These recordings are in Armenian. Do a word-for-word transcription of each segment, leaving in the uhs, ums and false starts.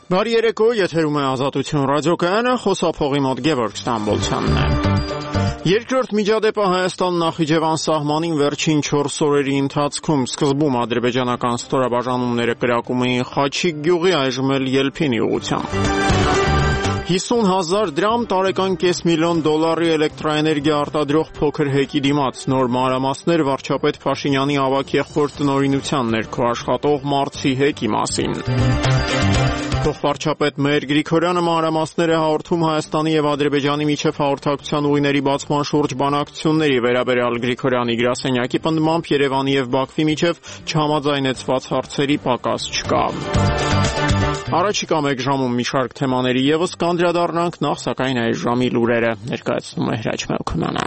Բարի երեկո, եթերում է Ազատություն ռադիոկայանը, խոսափողի մոտ Գևորգ Ստամբոլցյանն է։ Երկրորդ միջադեպը Հայաստան-Նախիջևան սահմանին վերջին չորս օրերի ընթացքում սկզբում ադրբեջանական ստորաբաժանումները կրակում էին Խաչիկ գյուղի, այժմ էլ Ելփինի ուղղությամբ։ հիսուն հազար դրամ տարեկան կես միլիոն դոլարի էլեկտրաէներգիա արտադրող փոքր հեկի դիմաց նոր մանրամասներ վարչապետ Փաշինյանի ավագ եղբոր տնօրինության ներքո աշխատող Մարցի հեկի մասին։ Փոխվարչապետ Մհեր Գրիգորյանը մանրամասներ է հաղորդում Հայաստանի եւ Ադրբեջանի միջև հաղորդակցության ուղիների բացման շուրջ բանակցությունների վերաբերյալ Գրիգորյանի գրասենյակի պնդմամբ Երևանի եւ Բաքվի միջև չհամաձայնեցված հարցերի պակաս չկա։ Առաջիկա մեկ ժամում մի շարք թեմաների եւս կանդրադառնանք, նախ սակայն այս ժամի լուրերը ներկայացնում է Հրաչ Մելքոնյանը։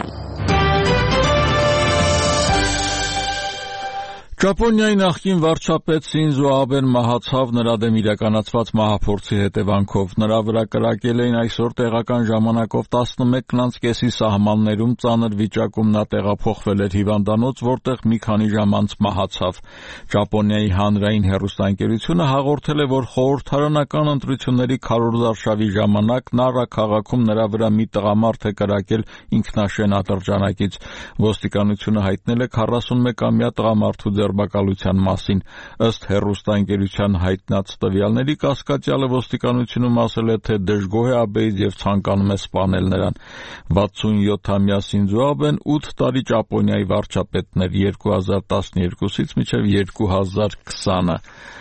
Ճապոնիայի նախկին վարչապետ Սինզո Աբեն մահացավ նրա դեմ իրականացված մահափորձի հետևանքով։ Նրա վրա կրակել էին այսօր տեղական ժամանակով տասնմեկն անց կեսի սահմաններում ծանր վիճակում նա տեղափոխվել էր հիվանդանոց, որտեղ մի քանի ժամ անց մահացավ։ Ճապոնիայի հանրային հեռուստաընկերությունը հաղորդել է, որ խորհրդարանական ընտրությունների քարոզարշավի ժամանակ Նարա քաղաքում նրա վրա մի տղամարդ է կրակել ինքնաշեն ատրճանակից։ Ոստիկանությունը հայտնել է քառասունմեկամյա տղամարդու ձերբակալության մասին։ Ըստ հեռուստաընկերության հայտնած տվյալների, կասկածյալը ոստիկանությունում ասել է, թե դժգոհ է Աբեից եւ ցանկանում է սպանել նրան։ վաթսունյոթամյա Սինզո Աբեն ութ տարի Ճապոնիայի վարչապետն էր երկու հազար տասներկուսից մինչև երկու հազար քսանը։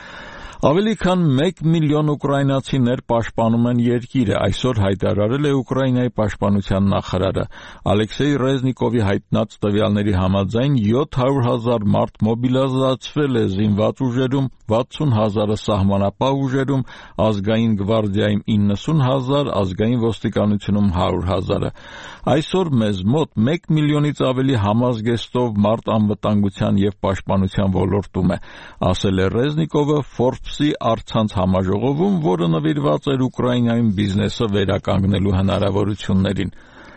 Ավելի քան մեկ միլիոն ուկրաինացիներ պաշտպանում են երկիրը, այսօր հայտարարել է Ուկրաինայի պաշտպանության նախարարը։ Ալեքսեյ Ռեզնիկովի հայտնած տվյալների համաձայն յոթ հարյուր հազար մարդ մոբիլիզացվել է զինված ուժերում, վաթսուն հազարը սահմանապահ ուժերում, ազգային գվարդիայում իննսուն հազար, ազգային ոստիկանությունում հարյուր հազարը։ Այսօր մեզ մոտ մեկ միլիոնից ավելի համազգեստով մարդ անվտանգության եւ պաշտպանության ոլորտում է, ասել է Ռեզնիկովը Forbes-ի առցանց համաժողովում, որը նվիրված էր Ուկրաինայում բիզնեսը վերականգնելու հնարավորություններին։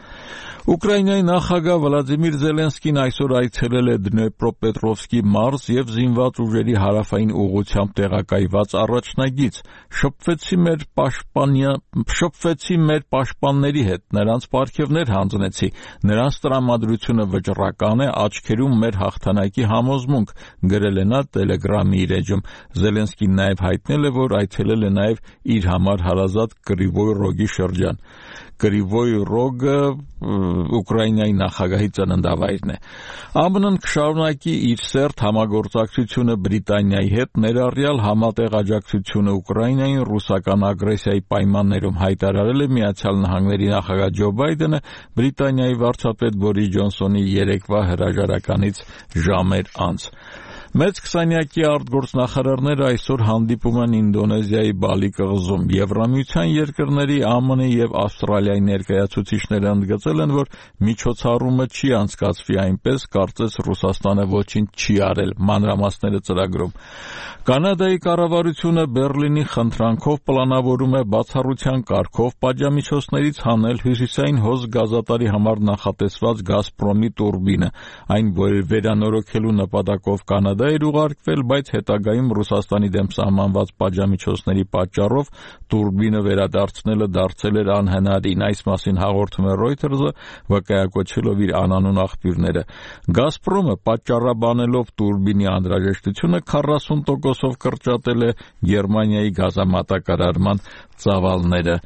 Ուկրաինայի նախագահ Վլադիմիր Զելենսկին այսօր այցելել է Դնեպրոպետրովսկի մարզ եւ զինված ուժերի հարավային ուղղությամբ տեղակայված առաջնագիծ։ Շփվեցի մեր պաշտպանյա շփվեցի մեր պաշտպանների հետ, նրանց պարգևներ հանձնեցի, նրանց տրամադրությունը վճռական է, աչքերում մեր հաղթանակի համոզմունք, գրել է նա Telegram-ի իր էջում։ Զելենսկին նաեւ հայտնել է, որ այցելել է նաեւ իր համար հարազատ Կրիվոյ Ռոգի շրջան։ Կրիվոյ Ռոգը Ուկրաինայի նախագահի ծննդավայրն է։ ԱՄՆ-ն կշարունակի իր սերտ համագործակցությունը Բրիտանիայի հետ, ներառյալ համատեղ աջակցությունը Ուկրաինային ռուսական ագրեսիայի պայմաններում, հայտարարել է Միացյալ Նահանգների նախագահ Ջո Բայդենը Բրիտանիայի վարչապետ Բորիս Ջոնսոնի երեկվա հրաժարականից ժամեր անց։ Մեծ քսանյակի արտգործնախարարները այսօր հանդիպում են Ինդոնեզիայի Բալի կղզում։ Եվրամիության երկրների, ԱՄՆ-ի եւ Ավստրալիայի ներկայացուցիչները ընդգծել են, որ միջոցառումը չի անցկացվի այնպես, կարծես Ռուսաստանը ոչինչ չի արել, մանրամասները ծրագրում։ Կանադայի կառավարությունը Բեռլինի խնդրանքով պլանավորում է բացառության կարգով պատժամիջոցներից հանել հյուսիսային հոզ գազատարի համար նախատեսված Գազպրոմի տուրբինը։ Այն վերանորոգելու նպատակով Կանադա էր ուղարկվել, բայց հետագայում Ռուսաստանի դեմ սահմանված պատժամիջոցների պատճառով տուրբինը վերադարձնելը դարձել էր անհնարին։ Այս մասին հաղորդում է Reuters-ը, վկայակոչելով իր անանուն աղբյուրները։ Գազպրոմը պատճառաբանելով տուրբինի անհրաժեշտությունը քառասուն տոկոսով կրճատել է Գերմանիայի գազամատակարարման ծավալները։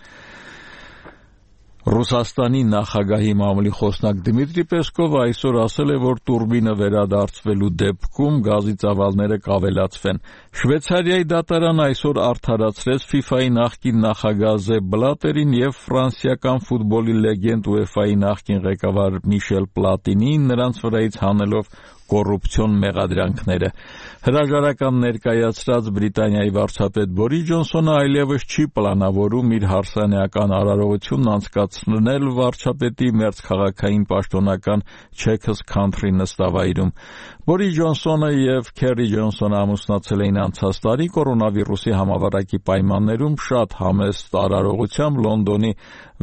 Ռուսաստանի նախագահի մամուլի խոսնակ Դմիտրի Պեսկովը այսօր ասել է, որ տուրբինը վերադարձվելու դեպքում գազի ծավալները կավելացվեն։ Շվեյցարիայի դատարանը այսօր արդարացրեց FIFA-ի նախկին նախագահ Զեփ Բլատերին եւ ֆրանսիական ֆուտբոլի լեգենդ UEFA-ի նախկին ղեկավար Միշել Պլատինին, նրանց վրայից հանելով կոռուպցիոն մեղադրանքները։ Հրաժարական ներկայացրած Բրիտանիայի վարչապետ Բորիս Ջոնսոնը այլևս չի պլանավորում իր հարսանեկան արարողությունն անցկացնել վարչապետի մերձքաղաքային պաշտոնական Chequers Country նստավայրում։ Բորիս Ջոնսոնը եւ Քերի Ջոնսոնը ամուսնացել էին անցած տարի կորոնավիրուսի համավարակի պայմաններում շատ համեստ արարողությամբ Լոնդոնի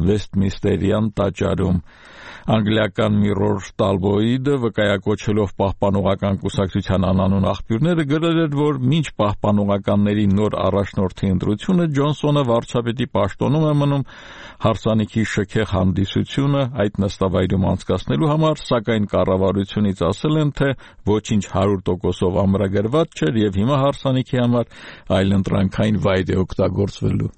Վեսթմինստերյան տաճարում։ Անգլիական Mirror Tabloid-ը վկայակոչելով պահպանողական կուսակցության անանուն աղբյուրները գրել էր, որ մինչ պահպանողականների նոր առաջնորդի ընտրությունը Ջոնսոնը վարչապետի պաշտոնում է մնում հարսանիքի շքեղ հանդիսությունը այդ նստավայրում անցկացնելու համար, սակայն կառավարությունից ասել են, թե ոչինչ հարյուր տոկոսով ամրագրված չէր եւ հիմա հարսանիքի համար այլընտրանքային վայր է օգտագործվելու։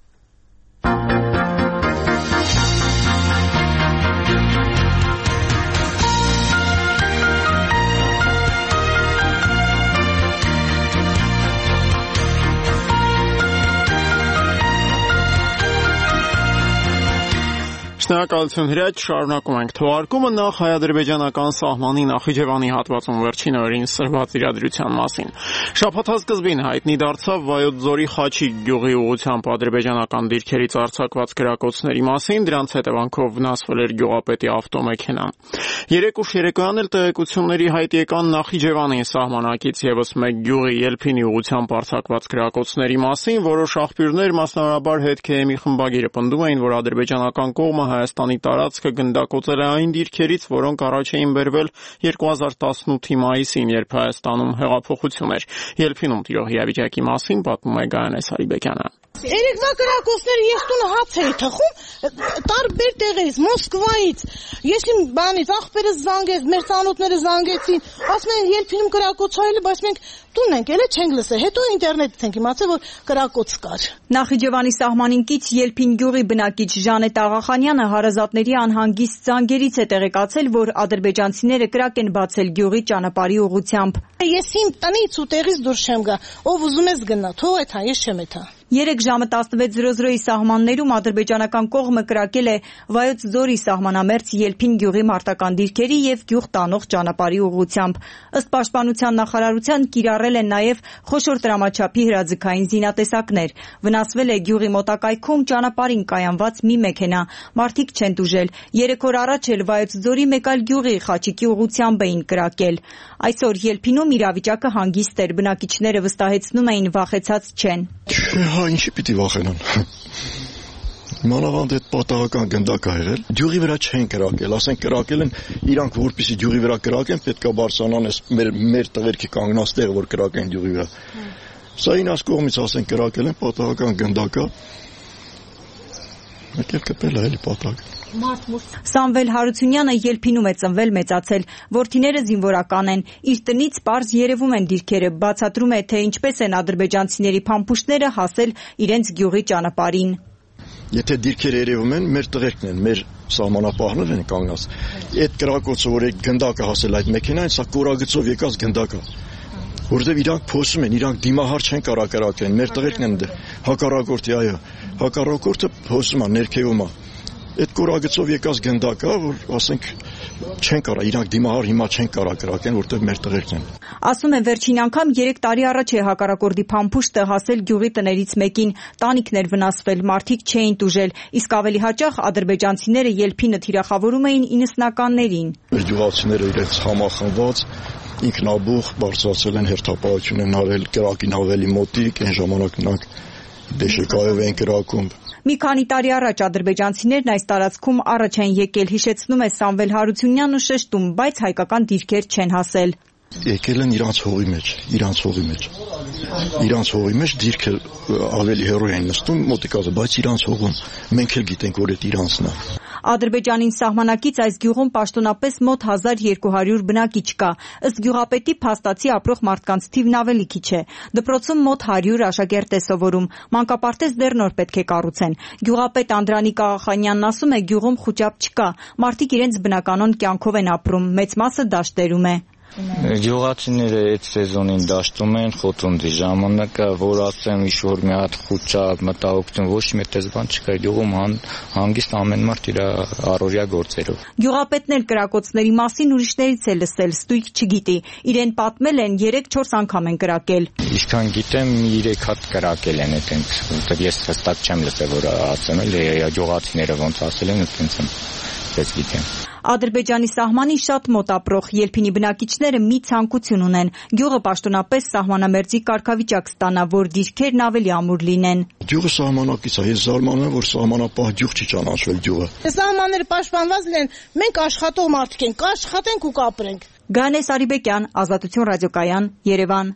Շնորհակալություն Հրաչ, շարունակում ենք թողարկումը նախ հայ-ադրբեջանական սահմանի Նախիջևանի հատվածում վերջին օրերին սրված իրադրության մասին։ Շաբաթ սկզբին հայտնի դարձավ Վայոց ձորի Խաչիկ գյուղի ուղղությամբ ադրբեջանական դիրքերից արձակված գրակոծների մասին, դրանց հետևանքով վնասվել էր գյուղապետի ավտոմեքենան։ Երեկ ուշ երեկոյան էլ տեղեկությունների հայտ եկան Նախիջևանի սահմանակից եւս մեկ գյուղի Ելփինի ուղղությամբ արձակված գրակոծների մասին, որոշ աղբյուրներ, մասնավորաբար հետքեյեմի խմբագիրը, պնդում էին, որ ադրբեջանական կողմը Հայաստանի տարածքը գնդակոծել է այն դիրքերից, որոնք առաջ էին բերվել երկու հազար տասնութի մայիսին, երբ Հայաստանում հեղափոխություն էր։ Ելփինում տիրող իրավիճակի մասին պատմում է Գայանե Սարիբեկյանը։ Երեկվա գրակոծները ես տունը հաց էի թխում, տարբեր տեղերից, Մոսկվայից, ես իմ բանից, աղբերս զանգեց, մեր ծանոթները զանգեցին, ասում են Ելփինում գրակոծել, բայց մենք տուն ենք ելել, չենք լսել, հետո ինտերնետից ենք իմացել, որ գրակոծ կար։ Նախիջևանի սահմանին կից Ելփին գյուղի բնակիչ Ժանետ Աղախանյանը հարազատների անհանգիստ զանգերից է տեղեկացել, որ ադրբեջանցիները կրակ են բացել գյուղի ճանապարհի ուղղությամբ։ Ես իմ տնից ու տեղից դուրս չեմ գա, ով ուզում ես գնա, թող էթա, ես չեմ էթա։ Երեք ժամը տասնվեց զրո զրոյի սահմաններում ադրբեջանական կողմը կրակել է Վայոց ձորի սահմանամերձ Ելփին գյուղի մարտական դիրքերի եւ գյուղ տանող ճանապարհի ուղղությամբ։ Ըստ Պաշտպանության նախարարության կիրառել են նաեւ խոշոր տրամաչափի հրաձգային զինատեսակներ։ Վնասվել է գյուղի մոտակայքում ճանապարհին կայանված մի մեքենա։ Մարդիկ չեն տուժել։ Երեք օր առաջ էլ Վայոց ձորի մեկ այլ գյուղի Խաչիկի ուղղությամբ էին կրակել։ Այսօր Ելփինում իրավիճակը հանգիստ էր, բնակիչները վստահեցնում էին վախեցած չեն։ Հա, ինչի պիտի վախենան։ Մանավանդ այդ պատահական գնդակ ա եղել, գյուղի վրա չեն կրակել, ասենք կրակել են, իրանք որպեսզի գյուղի վրա կրակեն, պետք է բարձրանան այս մեր մեր տղերքի կանգնած տեղը, որ կրակեն գյուղի վրա։ Սա ինաս կողմից ասենք կրակել են, պատահական գնդակ ա։ Եկել կպել է էլի պատահական։ Սամվել Հարությունյանը Ելփինում է ծնվել, մեծացել, որդիները զինվորական են, իր տնից պարզ երևում են դիրքերը, բացատրում է, թե ինչպես են ադրբեջանցիների փամփուշտները հասել իրենց գյուղի ճանապարհին։ Եթե դիրքերը երևում են, մեր տղերքն են, մեր սահմանապահներ են կանգնած։ Այդ կրակոցը, որ այդ գնդակը հասել այդ մեքենային, սա կորագծով եկած գնդակ է։ Որտեւ իրանք փոսում են, իրանք դիմահար չեն կարա կրակեն, մեր տղերքն են դե հակառակորդի, այո, հակառակորդը փոսում է, ներքևում է։ Այդ կորագծով եկած գնդակը, որ ասենք չեն կարա, իրանք դիմահար հիմա չեն կարա կրակեն, որտեղ մեր տղերքն են։ Ասում է վերջին անգամ երեք տարի առաջ է հակառակորդի փամփուշտը հասել գյուղի տներից մեկին, տանիքներ վնասվել, մարդիկ չէին տուժել, իսկ ավելի հաճախ ադրբեջանցիները Ելփինը թիրախավորում էին իննսնականներին։ Գյուղացիները իրենց համախմբված ինքնաբուխ բարձրացել են, հերթապահություն են արել, կրակին ավելի մոտիկ, այն ժամանակ նրանք դեշեկայով են կրակում։ Մի քանի տարի առաջ ադրբեջանցիներն այս տարածքում առաջ են եկել, հիշեցնում է Սամվել Հարությունյանն ու շեշտում, բայց հայկական դիրքեր չեն հասել։ Եկել են իրանց հողի մեջ, իրանց հողի մեջ։ Իրանց հողի մեջ դիրքը ավելի հեռու են նստում, մոտիկაზე, բայց իրանց հողում մենք էլ գիտենք, որ այդ իրանցն է։ Ադրբեջանին սահմանակից այս գյուղում պաշտոնապես մոտ հազար երկու հարյուր բնակիչ կա։ Ըստ գյուղապետի փաստացի ապրող մարդկանց թիվն ավելի քիչ է։ Դպրոցում մոտ հարյուր աշակերտ է սովորում։ Մանկապարտեզ դեռ նոր պետք է կառուցեն։ Գյուղապետ Անդրանիկ Աղախանյանն ասում է, գյուղում խուճապ չկա։ Մարդիկ իրենց բնականոն կյանքով են ապրում, մեծ մասը դաշտերում է։ Գյուղացիները այդ սեզոնին դաշտում են, խոթունդի ժամանակը, որ ասեմ ինչ-որ մի հատ խուճապ, մտահոգություն, ոչ մի այդպես բան չկա, գյուղում հանգիստ ամեն մարդ իր առօրյա գործերով։ Գյուղապետն էլ կրակոցների մասին ուրիշներից է լսել, ստույգ չգիտի։ Իրեն պատմել են երեք-չորս անգամ են կրակել։ Ինչքան գիտեմ, երեք հատ կրակել են այդպես, որտեղ ես հստակ չեմ լսել, որ ասեմ էլ գյուղացիները ոնց ասել են, այդպես եմ, ես գիտեմ։ Ադրբեջանի սահմանին շատ մոտ ապրող Ելփինի բնակիչները մի ցանկություն ունեն։ Գյուղը պաշտոնապես սահմանամերձի կարգավիճակ ստանա, որ դիրքերն ավելի ամուր լինեն։ Գյուղը սահմանակից է, ես զարմանում եմ, որ սահմանապահ գյուղ չի ճանաչվել գյուղը։ Սահմանները պաշտպանված լինեն, մենք աշխատող մարդիկ ենք, կաշխատենք ու կապրենք։ Գանե Սարիբեկյան, Ազատություն ռադիոկայան, Երևան։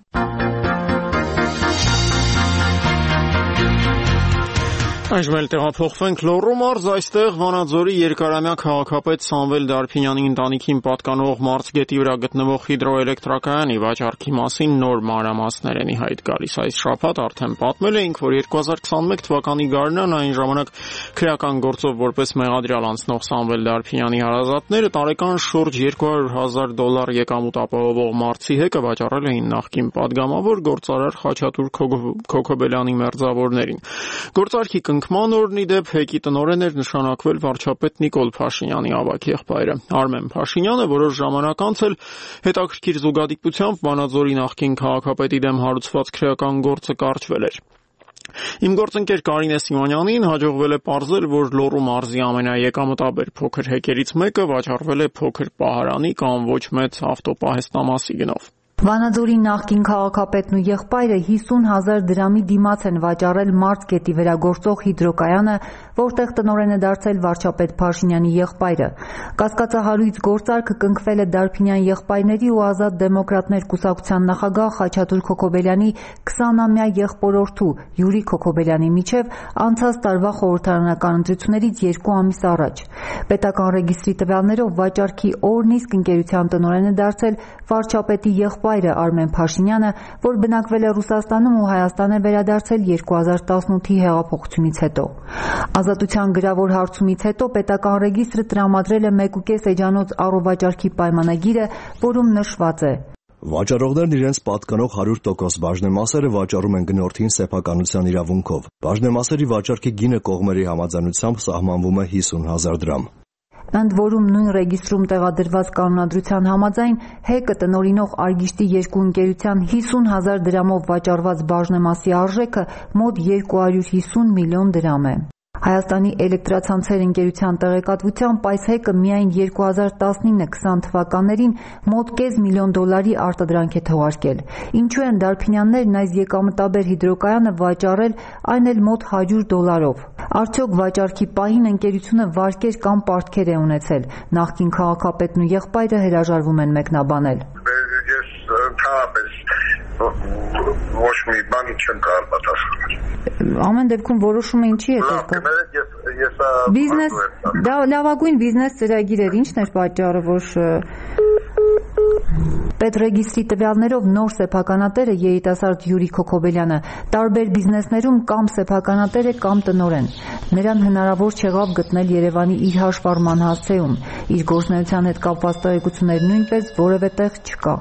Այժմ էլ տեղափոխվենք Լոռու մարզ, այստեղ Վանաձորի երկարամյա քաղաքապետ Սամվել Դարփինյանի ընտանիքին պատկանող Մարզգետի վրա գտնվող հիդրոէլեկտրակայանի վաճառքի մասին նոր մանրամասներ են ի հայտ գալիս։ Այս շաբաթ արդեն պատմել էինք, որ երկու հազար քսաներկու թվականի գարնան այն ժամանակ քրեական գործով որպես մեղադրյալ անցնող Սամվել Դարփինյանի հարազատները տարեկան շուրջ երկու հարյուր հազար դոլար եկամուտ ապահովող Մարզի հեկը վաճառել էին նախկին падգամավոր գործարար Խաչատուր Քոքոբելյանի մերձավորներին։ Գործարքի կնքման օրն ի դեպ հեկի տնօրեն էր նշանակվել վարչապետ Նիկոլ Փաշինյանի ավագ եղբայրը Արմեն Փաշինյանը, որոշ ժամանակ անց էլ հետաքրքիր զուգադիպությամբ Վանաձորի նախկին քաղաքապետի դեմ հարուցված քրեական գործը կարճվել էր։ Իմ գործընկեր Կարինե Սիմոնյանին հաջողվել է պարզել, որ Լոռու մարզի ամենաեկամտաբեր փոքր հեկերից մեկը վաճառվել է փոքր պահարանի կամ ոչ մեծ ավտոպահեստամասի գնով։ Վանաձորի նախկին քաղաքապետն ու եղբայրը հիսուն հազար դրամի դիմաց են վաճառել Մարզգետի վրա գործող հիդրոկայանը, որտեղ տնօրեն է դարձել վարչապետ Փաշինյանի եղբայրը։ Կասկածահարույց գործարքը կնքվել է Դարփինյան եղբայրների ու Ազատ դեմոկրատներ կուսակցության նախագահ Խաչատուր Քոքոբելյանի քսանամյա եղբորորդու Յուրի Քոքոբելյանի միջև անցած տարվա խորհրդարանական ընտրություններից երկու ամիս առաջ։ Պետական ռեգիստրի տվյալներով վաճառքի օրն իսկ ընկերության տնօրեն է դարձել վարչապետի եղբայրը Արմեն Փաշինյանը, որ բնակվել է Ռուսաստանում ու Հայաստան է վերադարձել երկու հազար տասնութի հեղափոխությունից հետո։ Ազատության գրավոր հարցումից հետո պետական ռեգիստրը տրամադրել է մեկուկես էջանոց առողջարքի պայմանագիրը, որում նշված է. Վաճառողներն իրենց պատկանող հարյուր տոկոս բաժնեմասերը վաճառում են գնորդին սեփականության իրավունքով։ Բաժնեմասերի վաճառքի գինը կողմերի համաձայնությամբ սահմանվում է հիսուն հազար դրամ։ Ընդ որում նույն ռեգիստրում տեղադրված կանոնադրության համաձայն հեկը տնօրինող Արգիշտի երկու ընկերության հիսուն հազար դրամով վաճառված բաժնեմասի արժեքը մոտ երկու հարյուր հիսուն միլիոն դրամ է։ Հայաստանի էլեկտրացանցեր ընկերության տեղեկատվությամբ այս հեկը միայն երկու հազար տասնինը քսան թվականներին մոտ կես միլիոն դոլարի արտադրանք է թողարկել։ Ինչու են Դարփինյաններն այս եկամտաբեր հիդրոկայանը վաճառել, այն էլ մոտ հարյուր դոլարով։ Արդյոք վաճառքի պահին ընկերությունը վարկեր կամ պարտքեր է ունեցել։ Նախկին քաղաքապետն ու եղբայրը հրաժարվում են մեկնաբանել։ Ես ընդհանրապես ոչ մի բանի չեմ կարող պատասխանել։ Ամեն դեպքում որոշումը ինչի է տեղկա։ Բիզնես, դա լավագույն բիզնես ծրագիր էր, ինչն էր պատճառը, որ Պետրեգիստրի տվյալներով նոր սեփականատերը երիտասարդ Յուրի Քոքոբելյանը տարբեր բիզնեսներում կամ սեփականատեր է կամ տնօրեն։ Նրան հնարավոր չեղավ գտնել Երևանի իր հաշվառման հասցեում։ Իր գործունեության հետ կապված տեղեկություններ նույնպես որևէ տեղ չկա։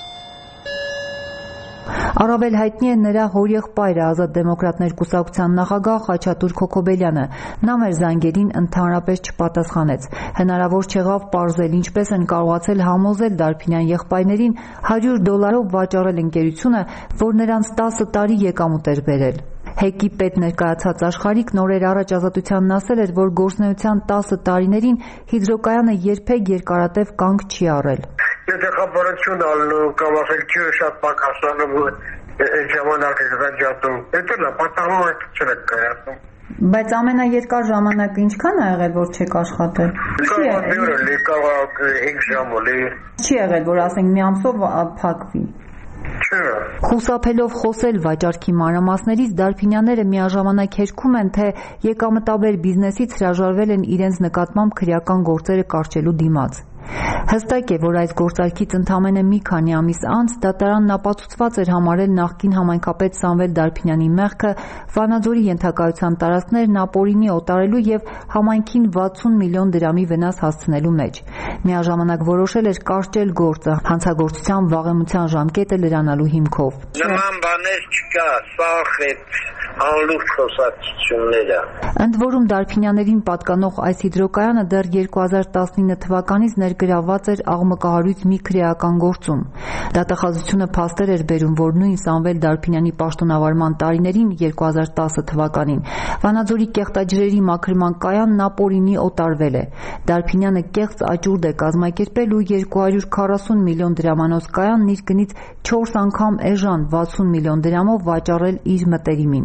Առավել հայտնի է նրա հորեղբայրը Ազատ դեմոկրատներ կուսակցության նախագահ Խաչատուր Քոքոբելյանը։ Նա մեր զանգերին ընդհանրապես չպատասխանեց։ Հնարավոր չեղավ պարզել ինչպես են կարողացել համոզել Դարփինյան եղբայրներին հարյուր դոլարով վաճառել ընկերությունը, որ նրանց տասը տարի եկամուտ էր բերել։ Հեկի պետ ներկայացած Աշխարհիկ նորեր առաջ Ազատությանն ասել էր, որ գործունեության տասը տարիներին հիդրոկայանը երբեք երկարատև կանգ չի առել։ Եթե խաբարություն ալնում կամ ասել չի շատ պակասանում այդ ժամանակը գնացում, դա լավ պատահում է չեք կայացնում։ Բայց ամենաերկար ժամանակը ինչքան է եղել, որ չեք աշխատել։ Չի եղել, հինգ ժամ օլի։ Չի եղել, որ ասենք մի ամսով փակվի։ Խուսափելով խոսել վաճառքի մանրամասներից Դարփինյանները միաժամանակ հերքում են, թե եկամտաբեր բիզնեսից հրաժարվել են իրենց նկատմամբ քրեական գործերը կարճելու դիմաց։ Հստակ է, որ այս գործարքից ընդամենը մի քանի ամիս անց դատարանն ապացուցված էր համարել նախկին համայնքապետ Սամվել Դարփինյանի մեղքը Վանաձորի ենթակայության տարածքներն ապօրինի օտարելու եւ համայնքին վաթսուն միլիոն դրամի վնաս հասցնելու մեջ։ Միաժամանակ որոշել էր կարճել գործը հանցագործության վաղեմության ժամկետը լրանալու հիմքով։ Նման բաներ չկա, սաղ է անլուրջ խոսակցությունները։ Ընդ որում Դարփինյաններին պատկանող այս հիդրոկայանը դեռ երկու հազար տասնինը թվականից ներգրավված էր աղմկահարույց մի քրեական գործում։ Դատախազությունը փաստեր էր բերում, որ նույն Սամվել Դարփինյանի պաշտոնավարման տարիներին երկու հազար տասը թվականին Վանաձորի կեղտաջրերի մաքրման կայանն ապօրինի օտարվել է։ Դարփինյանը կեղծ աճուրդ է կազմակերպել ու երկու հարյուր քառասուն միլիոն դրամանոց կայանն իր գնից չորս անգամ էժան վաթսուն միլիոն դրամով վաճառել իր մտերիմին։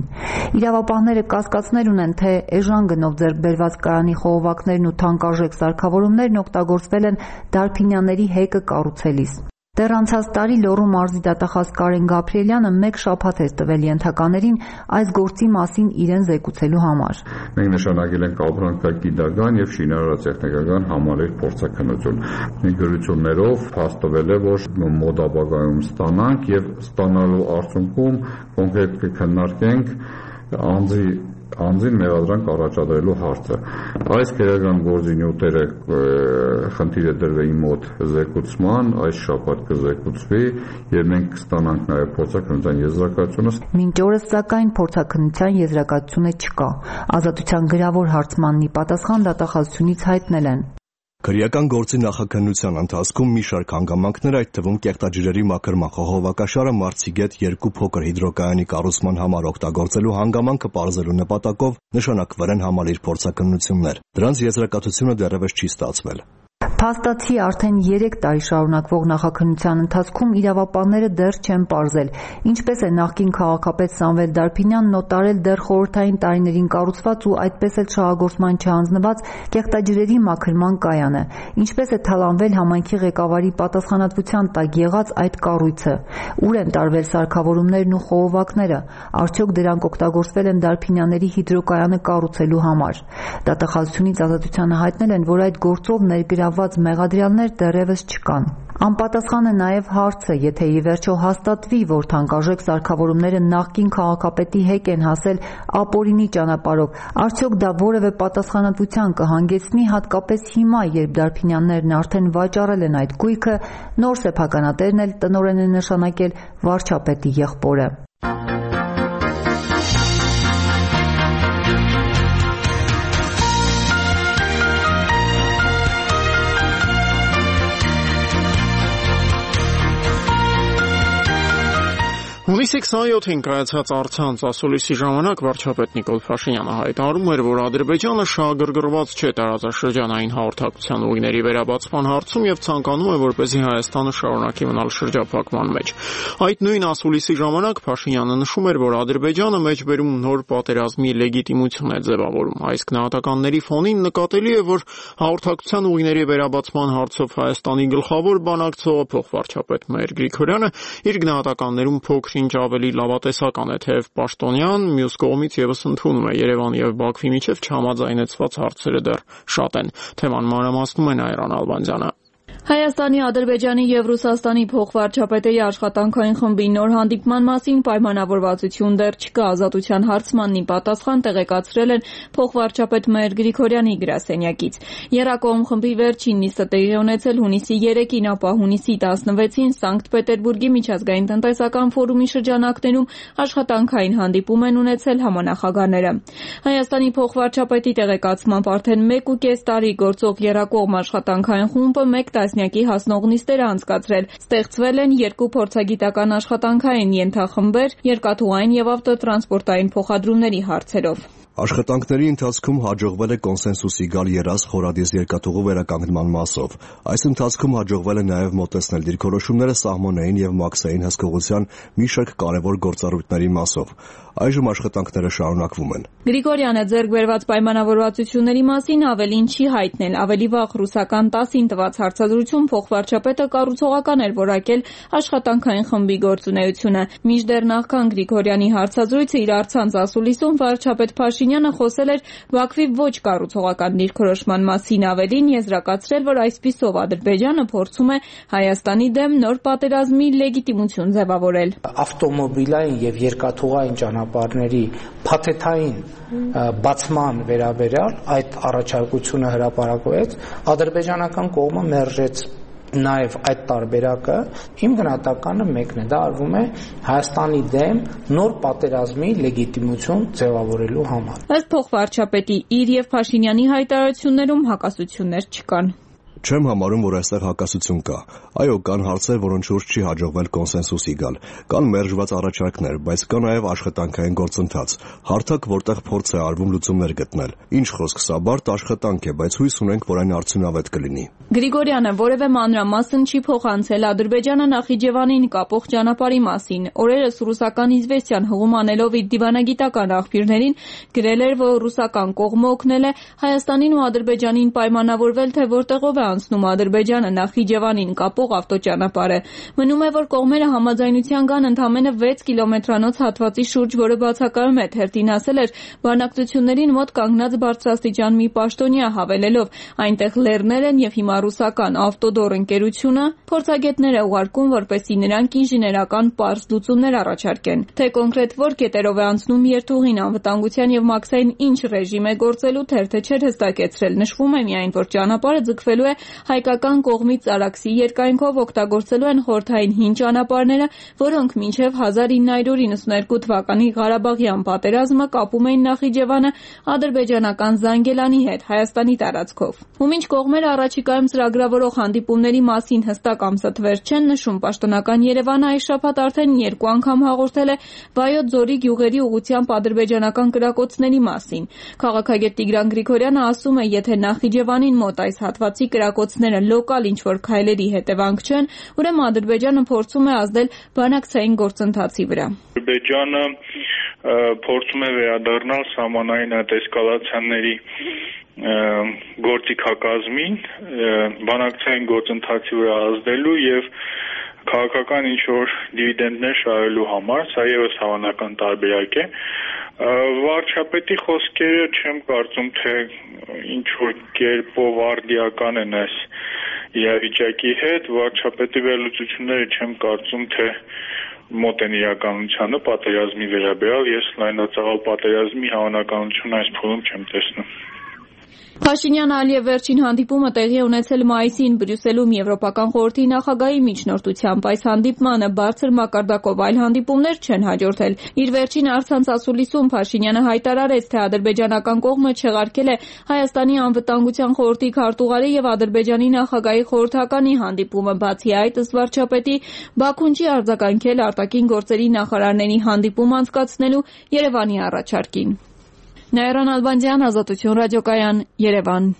Իրավապահները կասկածներ ունեն, թե էժան գնով ձեռք բերված կայանի խողովակներն ու թանկարժեք սարքավորումներն օգտագործվել են Դարփինյանների հեկը կառուցելիս։ Դեռ անցած տարի Լոռու մարզի դատախազ Կարեն Գաբրիելյանը մեկ շաբաթ էր տվել ենթականերին այս գործի մասին իրեն զեկուցելու համար։ Մենք նշանակել ենք ապրանքագիտական եւ շինարարատեխնիկական համալիր փորձաքննություն։ Մենք գրություններով փաստվել է, որ մոդաբագայում ստանանք եւ ստանալու արդյունքում կոնկրետ կքննարկենք անձի անձին մեղադրանք առաջադրելու հարցը։ Այս քրեական գործի նյութերը խնդիրը դրվի մոտ զեկուցման, այս շաբաթ կզեկուցվի եւ մենք կստանանք նաեւ փորձաքննության եզրակացությունը։ Մինչ օրս սակայն փորձաքննության եզրակացությունը չկա։ Ազատության գրավոր հարցմանն ի պատասխան դատախազությունից հայտնել են. Քրեական գործի նախաքննության ընթացքում մի շարք հանգամանքներ, այդ թվում կեղտաջրերի մաքրման խողովակաշարը Մարցիգետ երկու փոքր հիդրոկայանի կառուցման համար օգտագործելու հանգամանքը պարզելու նպատակով նշանակվել են համալիր փորձաքննություններ։ Դրանց եզրակացությունը դեռևս չի ստացվել։ Փաստացի արդեն երեք տարի շարունակվող նախաքննության ընթացքում իրավապահները դեռ չեն պարզել ինչպես է նախկին քաղաքապետ Սամվել Դարփինյանն օտարել դեռ խորհրդային տարիներին կառուցված ու այդպես էլ շահագործման չհանձնված կեղտաջրերի մաքրման կայանը, ինչպես է թալանվել համայնքի ղեկավարի պատասխանատվության տակ եղած այդ կառույցը, ուր են տարվել սարքավորումներն ու խողովակները, արդյոք դրանք օգտագործվել են Դարփինյանների հիդրոկայանը կառուցելու համար։ Դատախազությունից ազատությանը հայտնել են, որ այդ գործով ներգրավված մեղադրյալներ դեռևս չկան։ Անպատասխան է նաև հարցը, եթե ի վերջո հաստատվի, որ թանկարժեք սարքավորումները նախկին քաղաքապետի հեկ են հասել ապօրինի ճանապարհով, արդյոք դա որևէ պատասխանատվության կհանգեցնի, հատկապես հիմա, երբ Դարփինյաններն արդեն վաճառել են այդ գույքը, նոր սեփականատերն էլ տնօրեն է նշանակել վարչապետի եղբորը։ Հունիսի քսաներկուին կայացած առցանց ասուլիսի ժամանակ վարչապետ Նիկոլ Փաշինյանը հայտարարում էր, որ Ադրբեջանը շահագրգռված չէ տարածաշրջանային հաղորդակցության ուղիների վերաբացման հարցում եւ ցանկանում է, որպեսզի Հայաստանը շարունակի մնալ շրջափակման մեջ։ Այդ նույն ասուլիսի ժամանակ Փաշինյանը նշում էր, որ Ադրբեջանը մեջբերում նոր պատերազմի լեգիտիմություն է ձևավորում։ Այս գնահատականների ֆոնին նկատելի է, որ հաղորդակցության ուղիների վերաբացման հարցով Հայաստանի գլխավոր բանակցողը փոխվարչապետ Մհեր Գրիգորյանը իր գնահատականներում փոքր ինչ ավելի լավատեսական է, թեև Պաշտոնյան մյուս կողմից եւս ընդունում է Երևանի եւ Բաքվի միջև չհամաձայնեցված հարցերը դեռ շատ են։ Թեման մանրամասնում է Նայրան Ալբանդյանը։ Հայաստանի, Ադրբեջանի եւ Ռուսաստանի փոխվարչապետերի աշխատանքային խմբի նոր հանդիպման մասին պայմանավորվածություն դեռ չկա։ Ազատության հարցմանն ի պատասխան տեղեկացրել են փոխվարչապետ Մհեր Գրիգորյանի գրասենյակից։ Եռակողմ խմբի վերջին նիստը տեղի ունեցել հունիսի երեկին, ապա հունիսի տասնվեցին Սանկտ Պետերբուրգի միջազգային տնտեսական ֆորումի շրջանակներում աշխատանքային հանդիպում են ունեցել համանախագահները։ Հայաստանի փոխվարչապետի տեղեկացմամբ արդեն մեկ ու կես տարի գործող եռակողմ աշխատանքային խումբը մեկ տասնյակի հասնող նիստեր անցկացրել։ Ստեղծվել են երկու փորձագիտական աշխատանքային ենթախմբեր երկաթուղային եւ ավտոտրանսպորտային փոխադրումների հարցերով։ Աշխատանքների ընթացքում հաջողվել է կոնսենսուսի գալ երազ խորադիս երկաթուղու վերականգնման մասով։ Այս ընթացքում հաջողվել է նաև մոտեցնել դիրքորոշումները սահմանային եւ մաքսային հսկողության մի շարք կարևոր գործառույթների մասով։ Այժմ աշխատանքները շարունակվում են։ Գրիգորյանը ձեռք բերված պայմանավորվածությունների մասին ավելին չի հայտնել։ Ավելի վաղ ռուսական տասին տված հարցազրույցում փոխվարչապետը կառուցողական էր որակել աշխատանքային խմբի գործունեությունը։ Մինչդեռ նախքան Գրիգորյանի հարցազրույցը իր առցանց ասուլիսում վարչապետ Փաշինյանը խոսել էր Բաքվի ոչ կառուցողական դիրքորոշման մասին, ավելին եզրակացրել, որ այսպիսով Ադրբեջանը փորձում է Հայաստանի դեմ նոր պատերազմի լեգիտիմություն ձևավորել։ Ավտոմոբիլային եւ երկաթուղային ճանապարհների փաթեթային բացման վերաբերյալ այդ առաջարկությունը հրապարակվեց, ադրբեջանական կողմը մերժեց նաև այդ տարբերակը։ Իմ գնահատականը մեկն է, դա արվում է Հայաստանի դեմ նոր պատերազմի լեգիտիմություն ձևավորելու համար։ Ըստ փոխվարչապետի իր եւ Փաշինյանի հայտարարություններում հակասություններ չկան։ Չեմ համարում, որ այստեղ հակասություն կա։ Այո, կան հարցեր, որոնց շուրջ չի հաջողվել կոնսենսուսի գալ։ Կան մերժված առաջարկներ, բայց կա նաև աշխատանքային գործընթաց։ Հարթակ, որտեղ փորձ է արվում լուծումներ գտնել։ Ինչ խոսք, սա բարդ աշխատանք է, բայց հույս ունենք, որ այն արդյունավետ կլինի։ Գրիգորյանը որևէ մանրամասն չի փոխանցել Ադրբեջանը Նախիջևանին կապող ճանապարհի մասին։ Օրերս ռուսական Իզվեստիան հղում անելով իր դիվանագիտական աղբյուրներին գրել էր, որ ռուսական կողմը օգնել է Հայաստանին ու Ադրբեջանին պայմանավորվել, թե որտեղով է անցնում Ադրբեջանը Նախիջևանին կապող ավտոճանապարհը։ Մնում է, որ կողմերը համաձայնության գան ընդամենը վեց կիլոմետրանոց հատվածի շուրջ, որը բացակայում է թերթին ասել էր բանակցություններին մոտ կանգնած բարձրաստիճան մի պաշտոնյա, հավելելով այնտեղ լեռներ են եւ հիմա ռուսական ավտոդոր ընկերությունը փորձագետներ է ուղարկում, որպեսզի նրանք ինժեներական պարզ լուծումներ առաջարկեն։ Թե կոնկրետ որ կետերով է անցնում երթուղին, անվտանգության եւ մաքսային ինչ ռեժիմ է գործելու, թերթը չէր հստակեցրել։ Նշվում է միայն, որ ճանապարհը ձգվելու է հայկական կողմից Արաքսի երկայնքով, օգտագործելու են խորհրդային հին ճանապարհները, որոնք մինչև հազար ինը հարյուր իննսունհերկու թվականի Ղարաբաղյան պատերազմը կապում էին Նախիջևանը ադրբեջանական Զանգելանի հետ Հայաստանի տարածքով։ Ու մինչ կողմերը առաջիկայում ծրագրավորող հանդիպումների մասին հստակ ամսաթվեր չեն նշում, պաշտոնական Երևանը այս շաբաթ արդեն երկու անգամ հաղորդել է Վայոց ձորի գյուղերի ուղղությամբ ադրբեջանական կրակոցների մասին։ Քաղաքագետ Տիգրան Գրիգորյանը ասում է, եթե Նախիջևանին մոտ այս հատվածի կրակոցները լոկալ ինչ-որ քայլերի հետևանք չեն, ուրեմն Ադրբեջանը փորձում է ազդել բանակցային գործընթացի վրա։ Ադրբեջանը փորձում է վերադառնալ սահմանային այդ էսկալացիաների գործիքակազմին, բանակցային գործընթացի վրա ազդելու եւ քաղաքական ինչ-որ դիվիդենդներ շահելու համար, սա ևս հավանական տարբերակ է։ Վարչապետի խոսքերը չեմ կարծում, թե ինչ-որ կերպով արդիական են այս իրավիճակի հետ, վարչապետի վերլուծությունները չեմ կարծում, թե մոտ են իրականությանը պատերազմի վերաբերյալ, ես լայնածավալ պատերազմի հավանականություն այս փուլում չեմ տեսնում։ Փաշինյան-Ալիև վերջին հանդիպումը տեղի է ունեցել մայիսին Բրյուսելում Եվրոպական խորհրդի նախագահի միջնորդությամբ։ Այս հանդիպմանը բարձր մակարդակով այլ հանդիպումներ չեն հաջորդել։ Իր վերջին առցանց ասուլիսում Փաշինյանը հայտարարեց, թե ադրբեջանական կողմը չեղարկել է Հայաստանի անվտանգության խորհրդի քարտուղարի եւ Ադրբեջանի նախագահի խորհրդականի հանդիպումը։ Բացի այդ, ըստ վարչապետի, Բաքուն չի արձագանքել արտաքին գործերի նախարարների հանդիպում անցկացնելու Երևանի առաջարկին։ Նաիրան Ալբանդյան, Ազատություն ռադիոկայան, Երևան։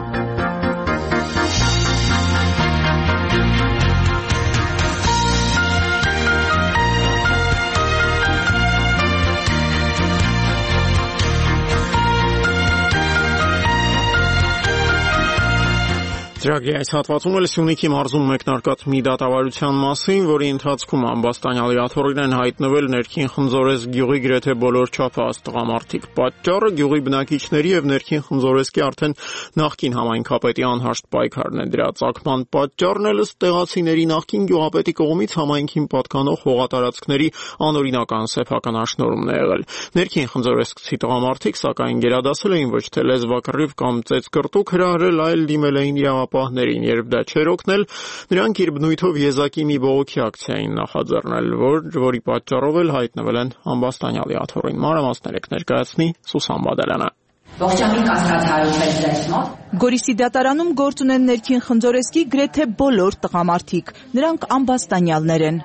Ծրագրի այս հատվածում էլ Սյունիքի մարզում մեկնարկած մի դատավարության մասին, որի ընթացքում ամբաստանյալի աթոռին են հայտնվել ներքին Խնձորես գյուղի գրեթե բոլոր չափահաս տղամարդիկ։ Պատճառը գյուղի բնակիչների եւ ներքին Խնձորեսկի արդեն նախկին համայնքապետի անհաշտ պայքարն է։ Դրա ծագման պատճառն էլ ըստ տեղացիների նախկին գյուղապետի կողմից համայնքին պատկանող հողատարածքների անօրինական սեփականաշնորհումն է եղել։ Ներքին Խնձորեսկցի տղամարդիկ սակայն գերադասել էին ոչ թե լեզվակռիվ կամ ծեծկռտուք հրահրել, այլ դիմել էին իրավապահներին, երբ դա չէր օգնել, նրանք իր բնույթով եզակի մի բողոքի ակցիա էին նախաձեռնել, որ, որի պատճառով էլ հայտնվել են ամբաստանյալի աթոռին։ Մանրամասներ ներկայացնի Սուսան Բադալյանը։ Ողջամիտ կասկած հարուցել ձեզ մոտ։ Գորիսի դատարանում գործ ունեն ներքին Խնձորեսկի գրեթե բոլոր տղամարդիկ, նրանք ամբաստանյալներ են։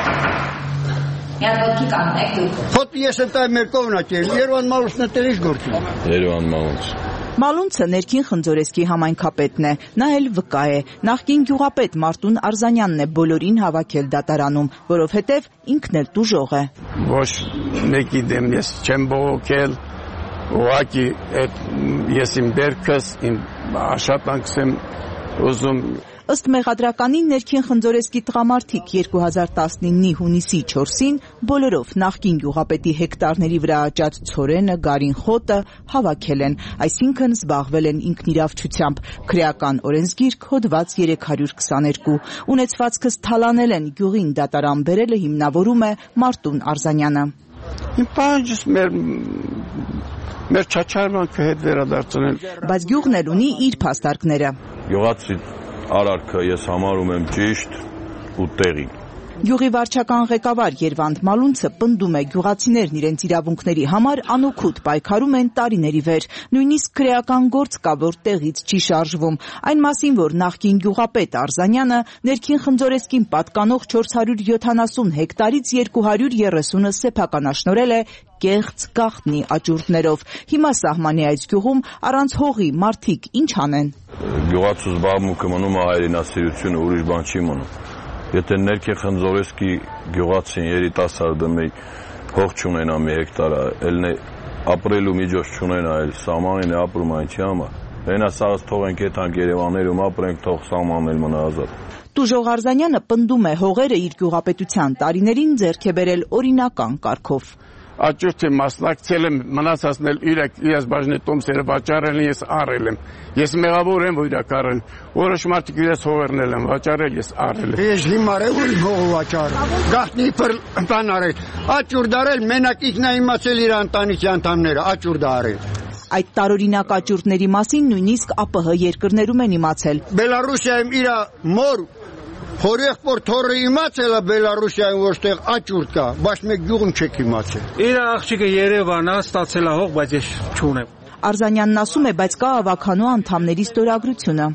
Միած ոտքի կանգնեք դուք։ Խոտ ես ընտայ մեր կողմնակել, Երևան Մալունցն է տերիշ գործում։ Երևան Մալունց։ Մալունցը ներքին Խնձորեսկի համայնքապետն է, նա էլ վկա է։ Նախկին գյուղապետ Մարտուն Արզանյանն է բոլորին հավաքել դատարանում, որովհետև ինքն էլ տուժող է։ Ոչ մեկի դեմ ես չեմ բողոքել, ուղղակի ես իմ բերքս, իմ աշխատանքս եմ ուզում։ Ըստ մեղադրականի ներքին Խնձորեսկի տղամարդիկ երկու հազար տասնինի հունիսի չորսին բոլորով նախկին գյուղապետի հեկտարների վրա աճած ցորենը, գարին խոտը հավաքել են, այսինքն զբաղվել են ինքնիրավչությամբ։ Քրեական օրենսգիրք հոդված երեք հարյուր քսաներկու։ Ունեցվածքս թալանել են, գյուղին դատարան բերելը հիմնավորում է Մարտուն Արզանյանը։ Իմ պահանջս մեր մեր չաչարմանքը հետ վերադարձնել։ Բայց գյուղն էլ ունի իր փաստարկները։ Գյուղացի արարքը ես համարում եմ ճիշտ ու տեղի։ Գյուղի վարչական ղեկավար Երվանդ Մալունցը պնդում է գյուղացիներն իրենց իրավունքների համար անօգուտ պայքարում են տարիների վեր, նույնիսկ քրեական գործ կա, որ տեղից չի շարժվում։ Այն մասին, որ նախկին գյուղապետ Արզանյանը ներքին Խնձորեսկին պատկանող չորս հարյուր յոթանասուն հեկտարից երկու հարյուր երեսունը սեփականաշնորհել է կեղծ գաղտնի աճուրդներով։ Հիմա սահմանի այս գյուղում առանց հողի մարդիկ ինչ անեն։ Գյուղացու զբաղմունքը մնում է հայրենասիրությունը, ուրիշ բան չի մնում։ Եթե ներքին Խնձորեսկի գյուղացին երիտասարդը մի հող չունենա մի հեկտար, ելնե ապրելու միջոց չունենա, այլ սահմանին է ապրում այնքի համար։ Հենա սաղս թողենք եթանք Երևաներում ապրենք, թող սահմանն մնա ազատ։ Տուժող Արզանյանը պնդում է հողերը իր գյուղապետության տարիներին ձեռք է բերել օրինական կարգով։ Աճուրդի մասնակցել եմ, մնացածն էլ իրենց բաժնի տոմսերը վաճառել են, ես առել եմ։ Ես մեղավոր եմ, որ իրակ առել։ Որոշ մարդիկ իրենց հողերն էլ են վաճառել, ես առել եմ։ Ես հիմար եմ, որ հող վաճառել։ Գաղտնի բան արել։ Աճուրդ արել, մենակ ինքն է իմացել իր ընտանիքի անդամները, աճուրդ արել։ Այդ տարօրինակ աճուրդների մասին նույնիսկ ԱՊՀ երկրներում են իմացել։ Բելարուսիայում իր մոր Հորեղբոր թորը իմացել է Բելարուսիայում որտեղ աճուրդ կա, բայց մեկ գյուղում չեք իմացել։ Իր աղջիկը Երևան է, ստացել է հող, բայց ես չունեմ։ Արզանյանն ասում է, բայց կա ավականու անդամների ստորագրությունը։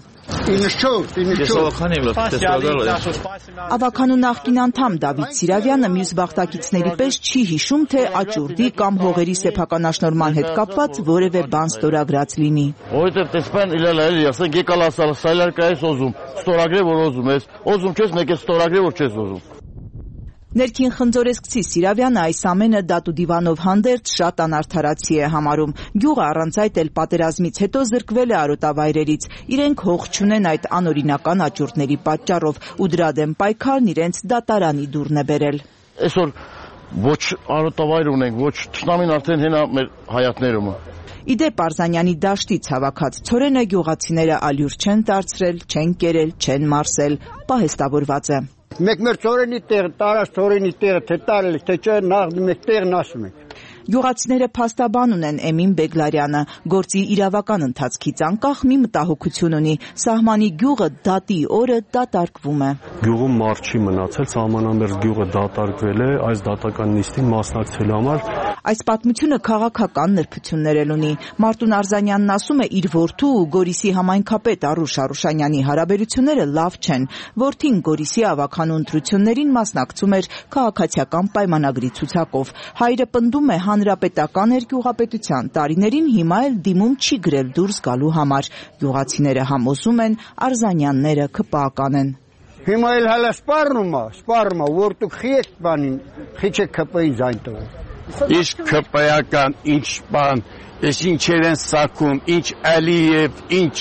Ավականու նախկին անդամ Դավիթ Սիրավյանը մյուս բախտակիցների պես չի հիշում, թե աճուրդի կամ հողերի սեփականաշնորհման հետ կապված որևէ բան ստորագրած լինի։ Որովհետև տեսփան իլալայել, ասենք եկալ ասալ, սայլարկա ես օզում, ստորագրե որ օզում ես, օզում չես, մեկ է ստորագրե որ չես օզում։ Ներքին Խնձորեսկցի Սիրավյանը այս ամենը դատու դիվանով հանդերձ շատ անարդարացի է համարում։ Գյուղը առանց այդ էլ պատերազմից հետո զրկվել է արոտավայրերից։ Իրենք հող չունեն այդ անօրինական աճուրդների պատճառով ու դրա դեմ պայքարն իրենց դատարանի դուռն է բերել։ Այսօր ոչ արոտավայր ունենք, ոչ թշնամին արդեն հենա մեր հայատներում։ Իդեպ Արզանյանի դաշտից հավաքած ցորենը գյուղացիները ալյուր չեն դարձրել, չեն կերել, չեն մարսել, պահեստավորված է։ Մեկ մեր ծորենի տեղը, տարած ծորենի տեղը, թե տարել, թե չէ, նախ մեկ տեղն ասում ենք։ Գյուղացիները փաստաբան ունեն Էմին Բեգլարյանը, գործի իրավական ընթացքից անկախ մի մտահոգություն ունի, սահմանի գյուղը դատի օրը դատարկվում է։ Գյուղում մարդ չի մնացել, սահմանամերձ գյուղը դատարկվել է, այս դատական նիստին մասնակցելու համար։ Այս պատմությունը քաղաքական նրբություններ էլ ունի։ Մարտուն Արզանյանն ասում է, իր որդու ու Գորիսի համայնքապետ Արուշ Արուշանյանի հարաբերությունները լավ չեն։ Որդին Գորիսի ավականու ընտրություններին մասնակցում էր քաղաքացիական պայմանագրի ցուցակով։ Հայրը պնդում է, հանրապետական էր գյուղապետության տարիներին, հիմա էլ դիմում չի գրել դուրս գալու համար։ Գյուղացիները համոզում են, Արզանյանները քպական են։ Հիմա էլ հələ սպառնում է, սպառնում է, որ դուք խի եք բանին, խի չեք քպ-ի ձայն տվել։ Իսկ քպայական ինչ բան, ես ինչեր են սակում, ինչ Ալիև, ինչ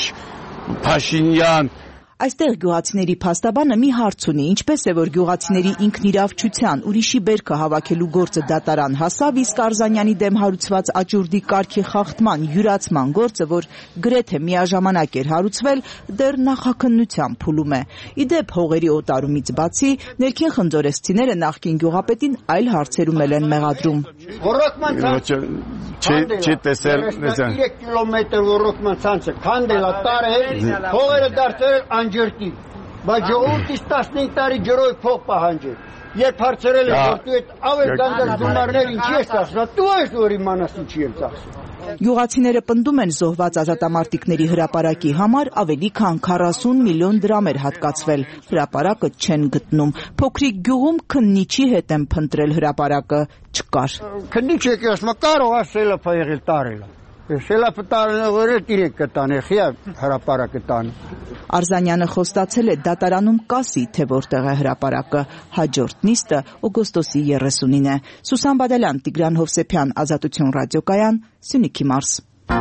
Փաշինյան։ Այստեղ գյուղացիների փաստաբանը մի հարց ունի, ինչպես է որ գյուղացիների ինքնիրավչության, ուրիշի բերքը հավաքելու գործը դատարան հասավ, իսկ Արզանյանի դեմ հարուցված աճուրդի կարգի խախտման, յուրացման գործը, որ գրեթե միաժամանակ էր հարուցվել, դեռ նախաքննության փուլում է։ Իդեպ հողերի օտարումից բացի, ներքին խնձորեսկցիները նախկին գյուղապետին այլ հարցերում էլ են մեղադրում։ Ռոռոկման ցանցը չի տեսել երեք կիլոմետր ռոռոկման ցանցը քանդել է տարել, հողերը դարձել ջրտի, բայց ժողովուրդից տասնհինգ տարի ջրով փող պահանջել։ Երբ հարցրել եմ, որ դու այդ ավել դանդաղ գումարներ ինչի ես ծախսում, դու ես որ իմանաս ինչի եմ ծախսում։ Գյուղացիները պնդում են զոհված ազատամարտիկների հրապարակի համար ավելի քան քառասուն միլիոն դրամ էր հատկացվել։ Հրապարակը չեն գտնում։ Փոքրիկ գյուղում քննիչի հետ են փնտրել հրապարակը, չկար։ Քննիչ եկի ասում, կարող է սելափա եղել տարել։ Սելափը տարել իրենք կտան, խիա հրապարակը տան։ Արզանյանը խոստացել է դատարանում կասի, թե որտեղ է հրապարակը։ Հաջորդ նիստը օգոստոսի երեսունին է։ Սուսան Բադալյան, Տիգրան Հովսեփյան, Ազատություն ռադիոկայան, Սյունիքի մարզ։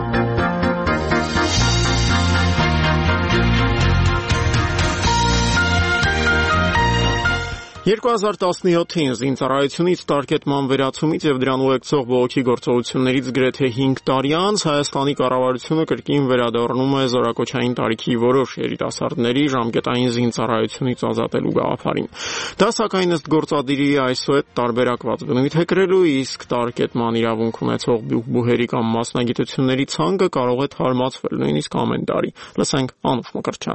երկու հազար տասնյոթին զինծառայությունից տարկետման վերացումից եւ դրան ուղեկցող բողոքի գործողություններից գրեթե հինգ տարի անց Հայաստանի կառավարությունը կրկին վերադառնում է զորակոչային տարիքի որոշ երիտասարդների ժամկետային զինծառայությունից ազատելու գաղափարին։ Դա սակայն ըստ գործադիրի այսուհետ տարբերակված բնույթ է կրելու, իսկ տարկետման իրավունք ունեցող բուհերի կամ մասնագիտությունների ցանկը կարող է թարմացվել նույնիսկ ամեն տարի։ Լսենք Անուշ Մկրտչյանին։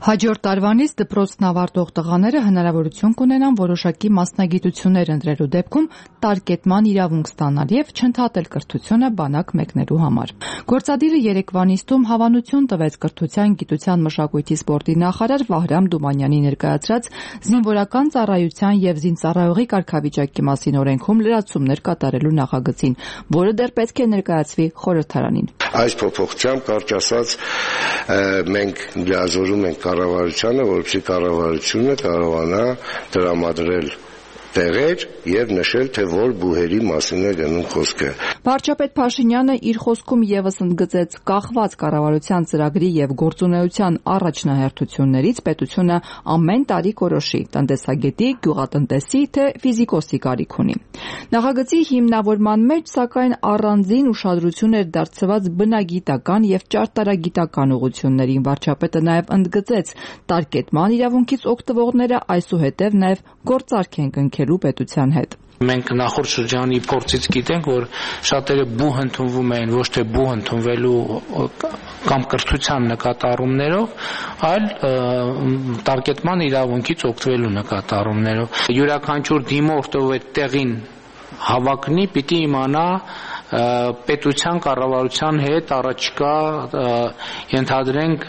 Հաջորդ տարվանից դպրոցն ավարտող տղաները հնարավորություն կունենան որոշակի մասնագիտություններ ընտրելու դեպքում տարկետման իրավունք ստանալ եւ չընդհատել կրթությունը բանակ մեկնելու համար։ Գործադիրը երեկվա նիստում հավանություն տվեց կրթության, գիտության, մշակույթի, սպորտի նախարար Վահրամ Դումանյանի ներկայացրած զինվորական ծառայության եւ զինծառայողի կարգավիճակի մասին օրենքում լրացումներ կատարելու նախագծին, որը դեռ պետք է ներկայացվի խորհրդարանին։ Այս փոփոխությամբ կարճ ասած մենք լիազորում ենք կառավարությանը, որպեսզի կառավարությունը կարողանա տրամադրել տեղեր եւ նշել, թե որ բուհերի մասին է գնում խոսքը։ Վարչապետ Փաշինյանը իր խոսքում եւս ընդգծեց, կախված կառավարության ծրագրի եւ գործունեության առաջնահերթություններից պետությունը ամեն տարի կորոշի տնտեսագետի, գյուղատնտեսի թե ֆիզիկոսի կարիք ունի։ Նախագծի հիմնավորման մեջ, սակայն, առանձին ուշադրություն էր դարձված բնագիտական եւ ճարտարագիտական ուղղություններին։ Վարչապետը նաեւ ընդգծեց, տարկետման իրավունքից օգտվողները այսուհետեւ նաեւ գործարք են կնքելու պետության հետ։ Մենք նախորդ շրջանի փորձից գիտենք, որ շատերը բուհ ընդունվում են ոչ թե բուհ ընդունվելու կամ կրթության նկատառումներով, այլ տարկետման իրավունքից օգտվելու նկատառումներով։ Յուրաքանչյուր դիմորդ, ով այդ տեղին հավակնի, պիտի իմանա պետության կառավարության հետ առաջիկա ենթադրենք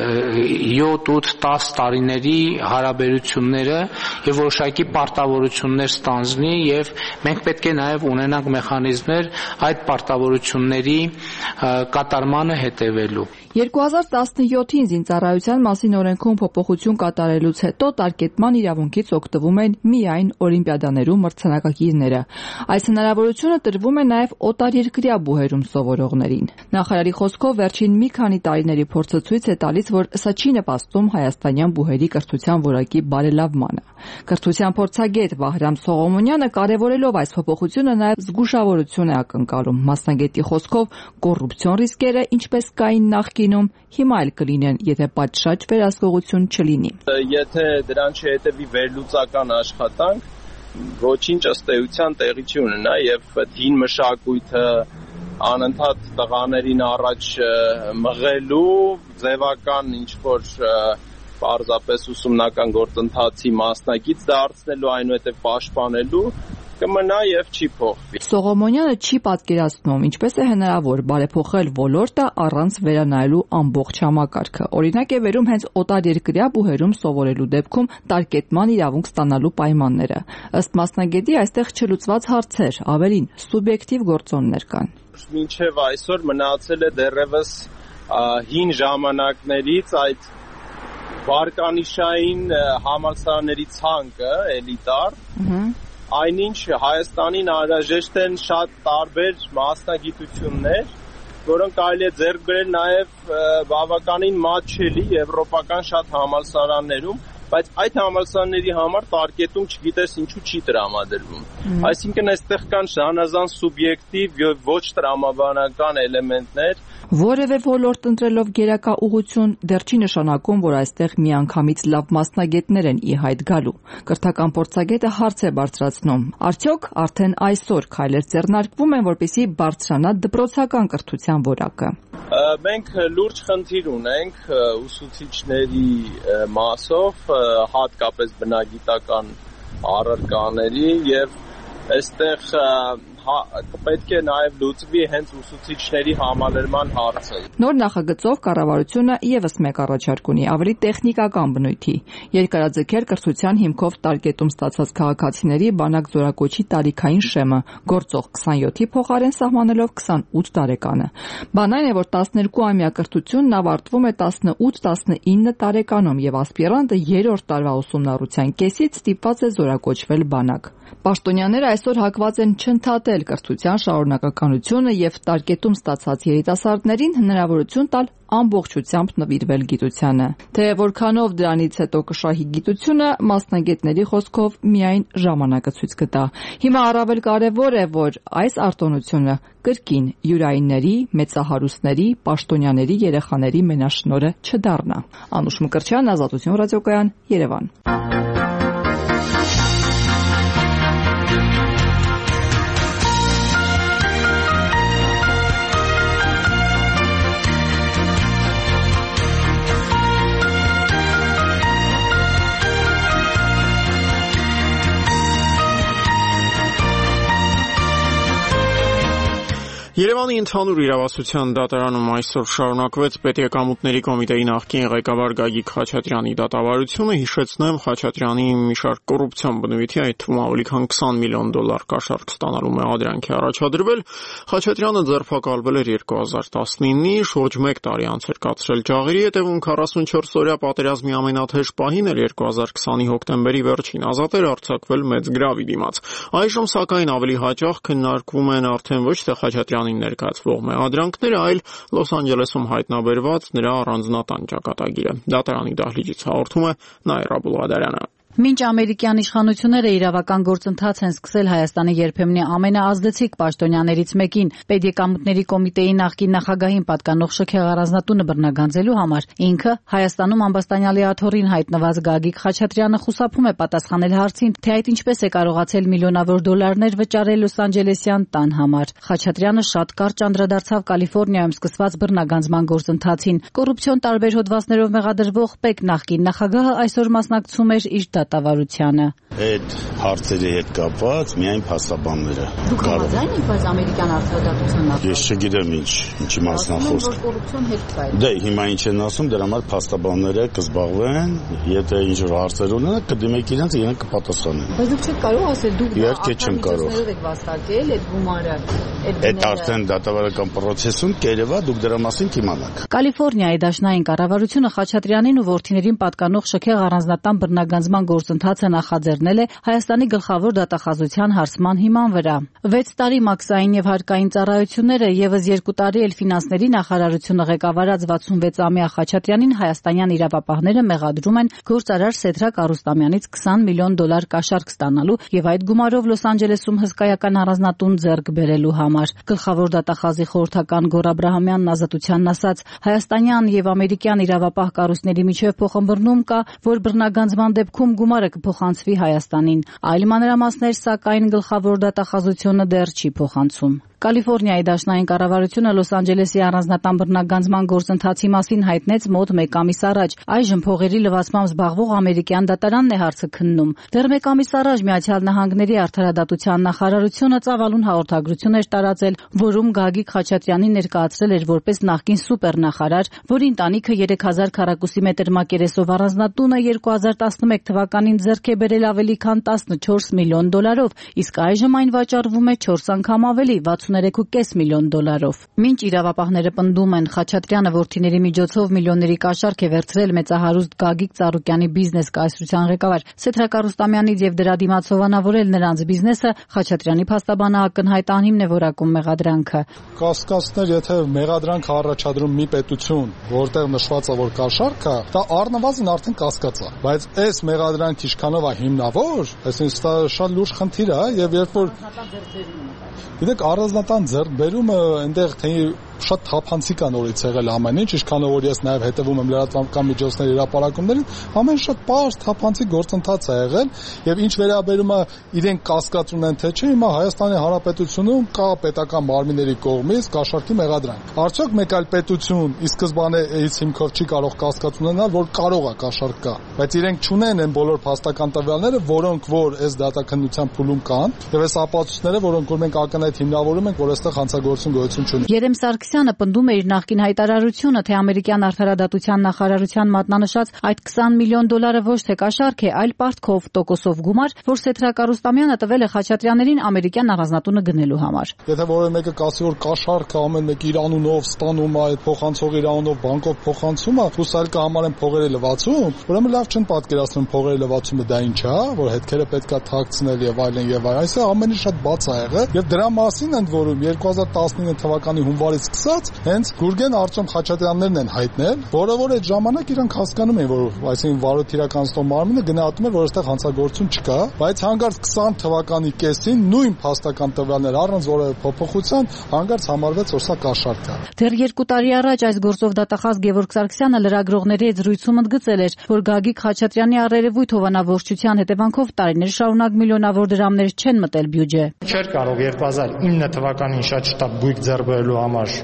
յոթ ութ դես տարիների հարաբերությունները եւ որոշակի պարտավորություններ ստանձնի եւ մենք պետք է նաեւ ունենանք մեխանիզմներ այդ պարտավորությունների կատարմանը հետեւելու։ երկու հազար տասնյոթին զինծառայության մասին օրենքում փոփոխություն կատարելուց հետո տարկետման իրավունքից օգտվում են միայն օլիմպիադաներում մրցանակակիրները։ Այս հնարավորությունը տրվում է նաև օտարերկրյա բուհերում սովորողներին։ Նախարարի խոսքով վերջին մի քանի տարիների փորձը ցույց է տալիս, որ սա չի նպաստում հայաստանյան բուհերի կրթության որակի բարելավմանը։ Կրթության փորձագետ Վահրամ Սողոմոնյանը կարևորելով այս փոփոխությունը նաև զգուշավորություն է ակնկալում։ Մասնագետի խոսքով կոռուպցիոն ռիսկերը, ինչպես կային նախկինում, հիմա էլ կլինեն, եթե պատշաճ վերահսկողություն չլինի։ Եթե դրան չհետևի վերլուծական աշխատանք, ոչինչ ըստ էության տեղի չի ունենա եւ դին մշակույթը անընդհատ տղաներին առաջ մղելու ձևական ինչ որ պարզապես ուսումնական գործընթացի մասնակից դարձնելու, այնուհետև պաշտպանելու կմնա եւ չի փոխվի։ Սողոմոնյանը չի պատկերացնում, ինչպես է հնարավոր բարեփոխել ոլորտը առանց վերանայելու ամբողջ համակարգը։ Օրինակ է վերում հենց օտարերկրյա բուհերում սովորելու դեպքում տարկետման իրավունք ստանալու պայմանները։ Ըստ մասնագետի այստեղ չլուծված հարցեր, ավելին սուբյեկտիվ գործոններ կան։ Մինչև այսօր մնացել է դեռևս հին ժամանակներից այդ վարկանիշային համալսարանների ցանկը, էլիտար, այնինչ Հայաստանին անհրաժեշտ են շատ տարբեր մասնագիտություններ, որոնք կարելի է ձեռք բերել նաև բավականին մատչելի եվրոպական շատ համալսարաններում, բայց այդ համալսարանների համար տարկետում չգիտես ինչու չի տրամադրվում։ Այսինքն այստեղ կան զանազան սուբյեկտիվ եւ ոչ տրամաբանական էլեմենտներ։ Որևէ ոլորտ ընտրելով գերակա ուղղություն դեռ չի նշանակում, որ այստեղ միանգամից լավ մասնագետներ են ի հայտ գալու։ Կրթական փորձագետը հարց է բարձրացնում. արդյոք արդեն այսօր քայլեր ձեռնարկվում են, որպեսզի բարձրանա դպրոցական կրթության որակը։ Մենք լուրջ խնդիր ունենք ուսուցիչների մասով, հատկապես բնագիտական առարկաների եւ այստեղ պետք է նաև լուծվի հենց ուսուցիչների համալրման հարցը։ Նոր նախագծով կառավարությունը եւս մեկ առաջարկ ունի, ավելի տեխնիկական բնույթի։ Երկարաձգեր կրթության հիմքով տարկետում ստացած քաղաքացիների բանակ զորակոչի տարիքային շեմը, գործող քսանյոթի փոխարեն սահմանելով քսանութ տարեկանը։ Բան այն է, որ տասներկուամյա կրթությունն ավարտվում է տասնութ տասնինը տարեկանում եւ ասպիրանտը երրորդ տարվա ուսումնառության կեսից ստիպված է զորակոչվել բանակ։ Պաշտոնյաները այսօր հակված են չընդհատել կրթության շարունակականությունը եւ տարկետում ստացած երիտասարդներին հնարավորություն տալ ամբողջությամբ նվիրվել գիտությանը։ Թե որքանով դրանից հետո կշահի գիտությունը, մասնագետների խոսքով միայն ժամանակը ցույց կտա։ Հիմա առավել կարևոր է, որ այս արտոնությունը կրկին յուրայինների, մեծահարուստների, պաշտոնյաների երեխաների մենաշնորհը չդառնա։ Անուշ Մկրտչյան, Ազատություն ռադիոկայան, Երևան։ Երևանի ընդհանուր իրավասության դատարանում այսօր շարունակվեց Պետեկամուտների կոմիտեի նախկին ղեկավար Գագիկ Խաչատրյանի դատավարությունը։ Հիշեցնեմ, Խաչատրյանի մի շարք կոռուպցիոն բնույթի, այդ թվում ավելի քան քսան միլիոն դոլար կաշառք ստանալու մեղադրանք է առաջադրվել։ Խաչատրյանը ձերբակալվել էր երկու հազար տասնինի, շուրջ մեկ տարի անց էր կացրել ջաղերի հետևում, քառասունչորս օրյա պատերազմի ամենաթեժ պահին էր երկու հազար քսանի հոկտեմբերի վերջին ազատ էր արձակվել մեծ գրավի դիմաց։ Այժմ սակայն ավելի հաճախ քննարկվում են արդեն ոչ թե Խաչատրյանին ներկայացվող մեղադրանքները, այլ Լոս Անջելեսում հայտնաբերված նրա առանձնատան ճակատագիրը։ Դատարանի դահլիճից հաղորդում է Նաիրա Բուլղադարյանը։ Մինչ ամերիկյան իշխանությունները իրավական գործընթաց են սկսել Հայաստանի երբեմնի ամենաազդեցիկ պաշտոնյաներից մեկին, Պետեկամուտների կոմիտեի նախկին նախագահին պատկանող շքեղ առանձնատունը բռնագանձելու համար, ինքը Հայաստանում ամբաստանյալի աթոռին հայտնված Գագիկ Խաչատրյանը խուսափում է պատասխանել հարցին, թե այդ ինչպես է կարողացել միլիոնավոր դոլարներ վճարել Լոս Անջելեսյան տան համար։ Խաչատրյանը շատ կարճ անդրադարձավ Կալիֆոռնիայում սկսված բռնագանձման գործընթացին։ Կոռուպցիոն տարբեր հոդվածներով մեղադրվող Պեկ նախկին նախագահը այսօր մասնակցում էր իր դատավարությանը։ Այդ հարցերի հետ կապված միայն փաստաբանները։ Դուք համաձայն եք, բայց ամերիկյան արդարադատության նախագահը։ Ես չգիտեմ ինչ, ինչի մասն է խոսքը։ Կոռուպցիոն հետ կա։ Դե հիմա ինչ են ասում, դրա համար փաստաբանները կզբաղվեն, եթե ինչ որ հարցեր ունենան, կդիմեք իրենց, իրենք կպատասխանեն։ Բայց դուք չեք կարող ասել, դուք իհարկե չեմ կարող։ եք վաստակել այդ գումարը, այդ արդեն դատավարական պրոցեսում կերևա դուք դրա մասին կիմանաք։ Կալիֆոռնիայի դաշնային կառավարությունը Խաչատրյանին ու որդիներին պատկանող շքեղ առանձնատան բռնագանձման գործընթացը նախաձեռնել է Հայաստանի գլխավոր դատախազության հարցման հիման վրա։ վեց տարի մաքսային եւ հարկային ծառայությունները եւս երկու տարի էլ ֆինանսների նախարարությունը ղեկավարած վաթսունվեցամյա Խաչատրյանին հայաստանյան իրավապահները մեղադրում են գործարար Սեդրակ Արուստամյանից քսան միլիոն դոլար կաշառք ստանալու եւ այդ գումարով Լոս Անջելեսում հսկայական առանձնատուն ձեռք բերելու համար։ Գլխավոր դատախազի խորհրդական Գոռ Աբրահամյանն ազատությանն ասաց, հայաստանյան եւ ամերիկյան իրավապահ կառույցների միջև փոխըմբռնում կա, որ բռնագանձման դեպքում գումարը կփոխանցվի Հայաստանին։ Այլ մանրամասներ, սակայն գլխավոր դատախազությունը դեռ չի փոխանցում։ Կալիֆոռնիայի դաշնային կառավարությունը Լոս Անջելեսի առանձնատան բռնագանձման գործընթացի մասին հայտնեց մոտ մեկ ամիս առաջ։ Այժմ փողերի լվացմամբ զբաղվող ամերիկյան դատարանն է հարցը քննում։ Դեռ մեկ ամիս առաջ Միացյալ Նահանգների արդարադատության նախարարությունը ծավալուն հաղորդագրություն էր տարածել, որում Գագիկ Խաչատրյանին ներկայացրել էր որպես նախկին սուպերնախարար, որի ընտանիքը երեք հազար քառակուսի մետր մակերեսով առանձնատունը երկու հազար տասնմեկ թվականին ձեռք է բերել ավելի քան տասնչորս միլիոն դոլարով, իսկ այժմ այն վաճառվում է չորս անգամ ավելի վաթսուներեք ու կես միլիոն դոլարով։ Մինչ իրավապահները պնդում են, Խաչատրյանը որդիների միջոցով միլիոնների կաշառք է վերցրել մեծահարուստ Գագիկ Ծառուկյանի բիզնես կայսրության ղեկավար Սեդրակ Արուստամյանից եւ դրա դիմաց հովանավորել նրանց բիզնեսը, Խաչատրյանի փաստաբանը ակնհայտ անհիմն է որակում մեղադրանքը։ Կասկածներ, եթե մեղադրանք առաջադրում մի պետություն, որտեղ նշված է, որ կաշառք կա, դա առնվազն արդեն կասկած է, բայց այս մեղադրանքը ինչքանով է հիմնավոր, այսինքն դա շատ լուրջ խնդիր է եւ երբ որ Գիտեք, առանձնատան ձեռքբերումը այնտեղ թե շատ թափանցիկ է նորից եղել ամեն ինչ, ինչքանով որ ես նաև հետևում եմ լրատվական միջոցների հրապարակումներին, ամեն շատ պարզ թափանցիկ գործընթաց է եղել եւ ինչ վերաբերում է իրենք կասկած ունեն թե չէ, հիմա Հայաստանի Հանրապետությունում կա պետական մարմինների կողմից կաշառքի մեղադրանք։ Արդյոք մեկ այլ պետություն ի սկզբանե այս հիմքով չի կարող կասկած ունենալ, որ կարող է կաշառք կա, բայց իրենք չունեն այն բոլոր փաստական տվյալները, որոնք որ այս դատաքննության փուլում կան, եւ այս ապացույցները, որոնք որ մենք ակնհայտ հիմնավորում ենք, որ այստեղ հանցագործություն գոյություն չունի։ Երեմ Սարգսյանը պնդում է իր նախկին հայտարարությունը, թե ամերիկյան արդարադատության նախարարության մատնանշած այդ քսան միլիոն դոլարը ոչ թե կաշառք է, այլ պարտքով տոկոսով գումար, որ Սեդրակ Արուստամյանը տվել է Խաչատրյաններին ամերիկյան առանձնատունը գնելու համար։ Եթե որևէ մեկը կասի, որ կաշառքը ամեն մեկ իր անունով ստանում է, այդ փոխանցող իր անունով բանկով փոխանցում է, հուսալ կհամարեն փողերը լվացում, ուրեմն լավ չեն պատկերացնում փողերը լվացումը դա ինչ է, որ հետքերը պետքա թաքցնել եւ այլն եւ այլն։ Այսինքն ամեն ինչ շատ բաց է եղել եւ դրա մասին ընդ որում երկու հազար տասնինը թվականի հունվարից սկսած հենց Գուրգեն Արտյոմ Խաչատրյաններն են հայտնել, որը որ այդ ժամանակ իրանք հասկանում են, որ այսինքն վարույթ իրականացնող մարմինը գնահատում էր, որ այստեղ հանցագործություն չկա, բայց հանկարծ քսան թվականի կեսին նույն փաստական տվյալներ առանց որևէ փոփոխության հանկարծ համարվեց, որ սա կաշառք է։ Դեռ երկու տարի առաջ այս գործով դատախազ Գևորգ Սարգսյանը լրագրողների հետ զրույցում ընդգծել էր, որ Գագիկ Խաչատրյանի առերևույթ հովանավորչության հետևանքով տարիներ շարունակ միլիոնավոր դրամներ չեն մտել բյուջե։ Չէր կարող երկու հազար ինը թվականին շատ շտապ գույք ձեռք բերելու համար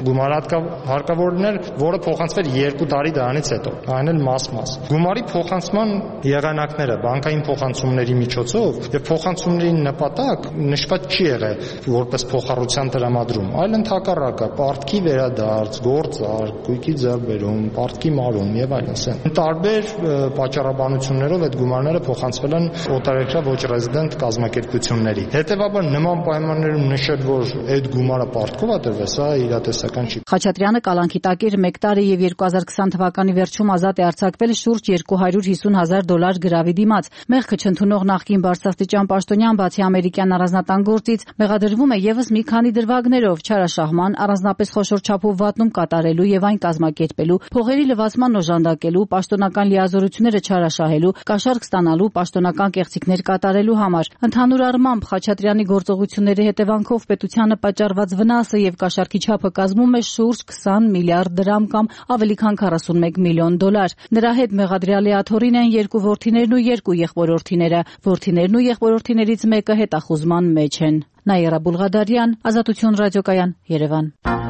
գումարահարկավորներ, որը փոխանցվել երկու տարի դրանից հետո, այն էլ մաս-մաս։ Գումարի փոխանցման եղանակները բանկային փոխանցումների միջոցով եւ փոխանցումների նպատակ նշված չի եղել որպես փոխառության տրամադրում, այլ ընդհակառակը պարտքի վերադարձ, գործար, գույքի ձեռբերում, պարտքի մարում եւ այլն։ Տարբեր պատճառաբանություններով այդ գումարները փոխանցվել են օտարերկրյա ոչ ռեզիդենտ կազմակերպությունների։ Հետևաբար նման պայմաններում նշել, որ այդ գումարը պարտքով է տրվել, սա իրատեսական չի։ Խաչատրյանը կալանքի տակ իր մեկ տարի եւ երկու հազար կիսվեց թվականի վերջում ազատ է արձակվել շուրջ երկու հարյուր հիսուն հազար դոլար գրավի դիմաց։ Մեղքը չընդունող նախկին բարձրաստիճան պաշտոնյան բացի ամերիկյան առանձնատան գործից մեղադրվում է եւս մի քանի դրվագներով՝ չարաշահման, առանձնապես խոշոր չափով վատնում կատարելու եւ այն կազմակերպելու, փողերի լվացման օժանդակելու, պաշտոնական լիազորությունները չարաշահելու, կաշառք ստանալու, պաշտոնական կեղծիքներ կատարելու համար։ Ընդհանուր առմամբ Խաչատրյանի գործողությունների հետևանքով պետությանը պատճառված վնասը եւ կաշառքի չափը կազմում է շուրջ քսան միլիարդ դրամ կամ ավելի քան քառասունմեկ միլիոն դոլար։ Նրա հետ մեղադրյալի աթոռին են երկու որդիներն ու երկու եղբորորդիները։ Որդիներն ու եղբորորդիներից մեկը հետախուզման մեջ են։ Նաիրա Բուլղադարյան, Ազատություն ռադիոկայան, Երևան։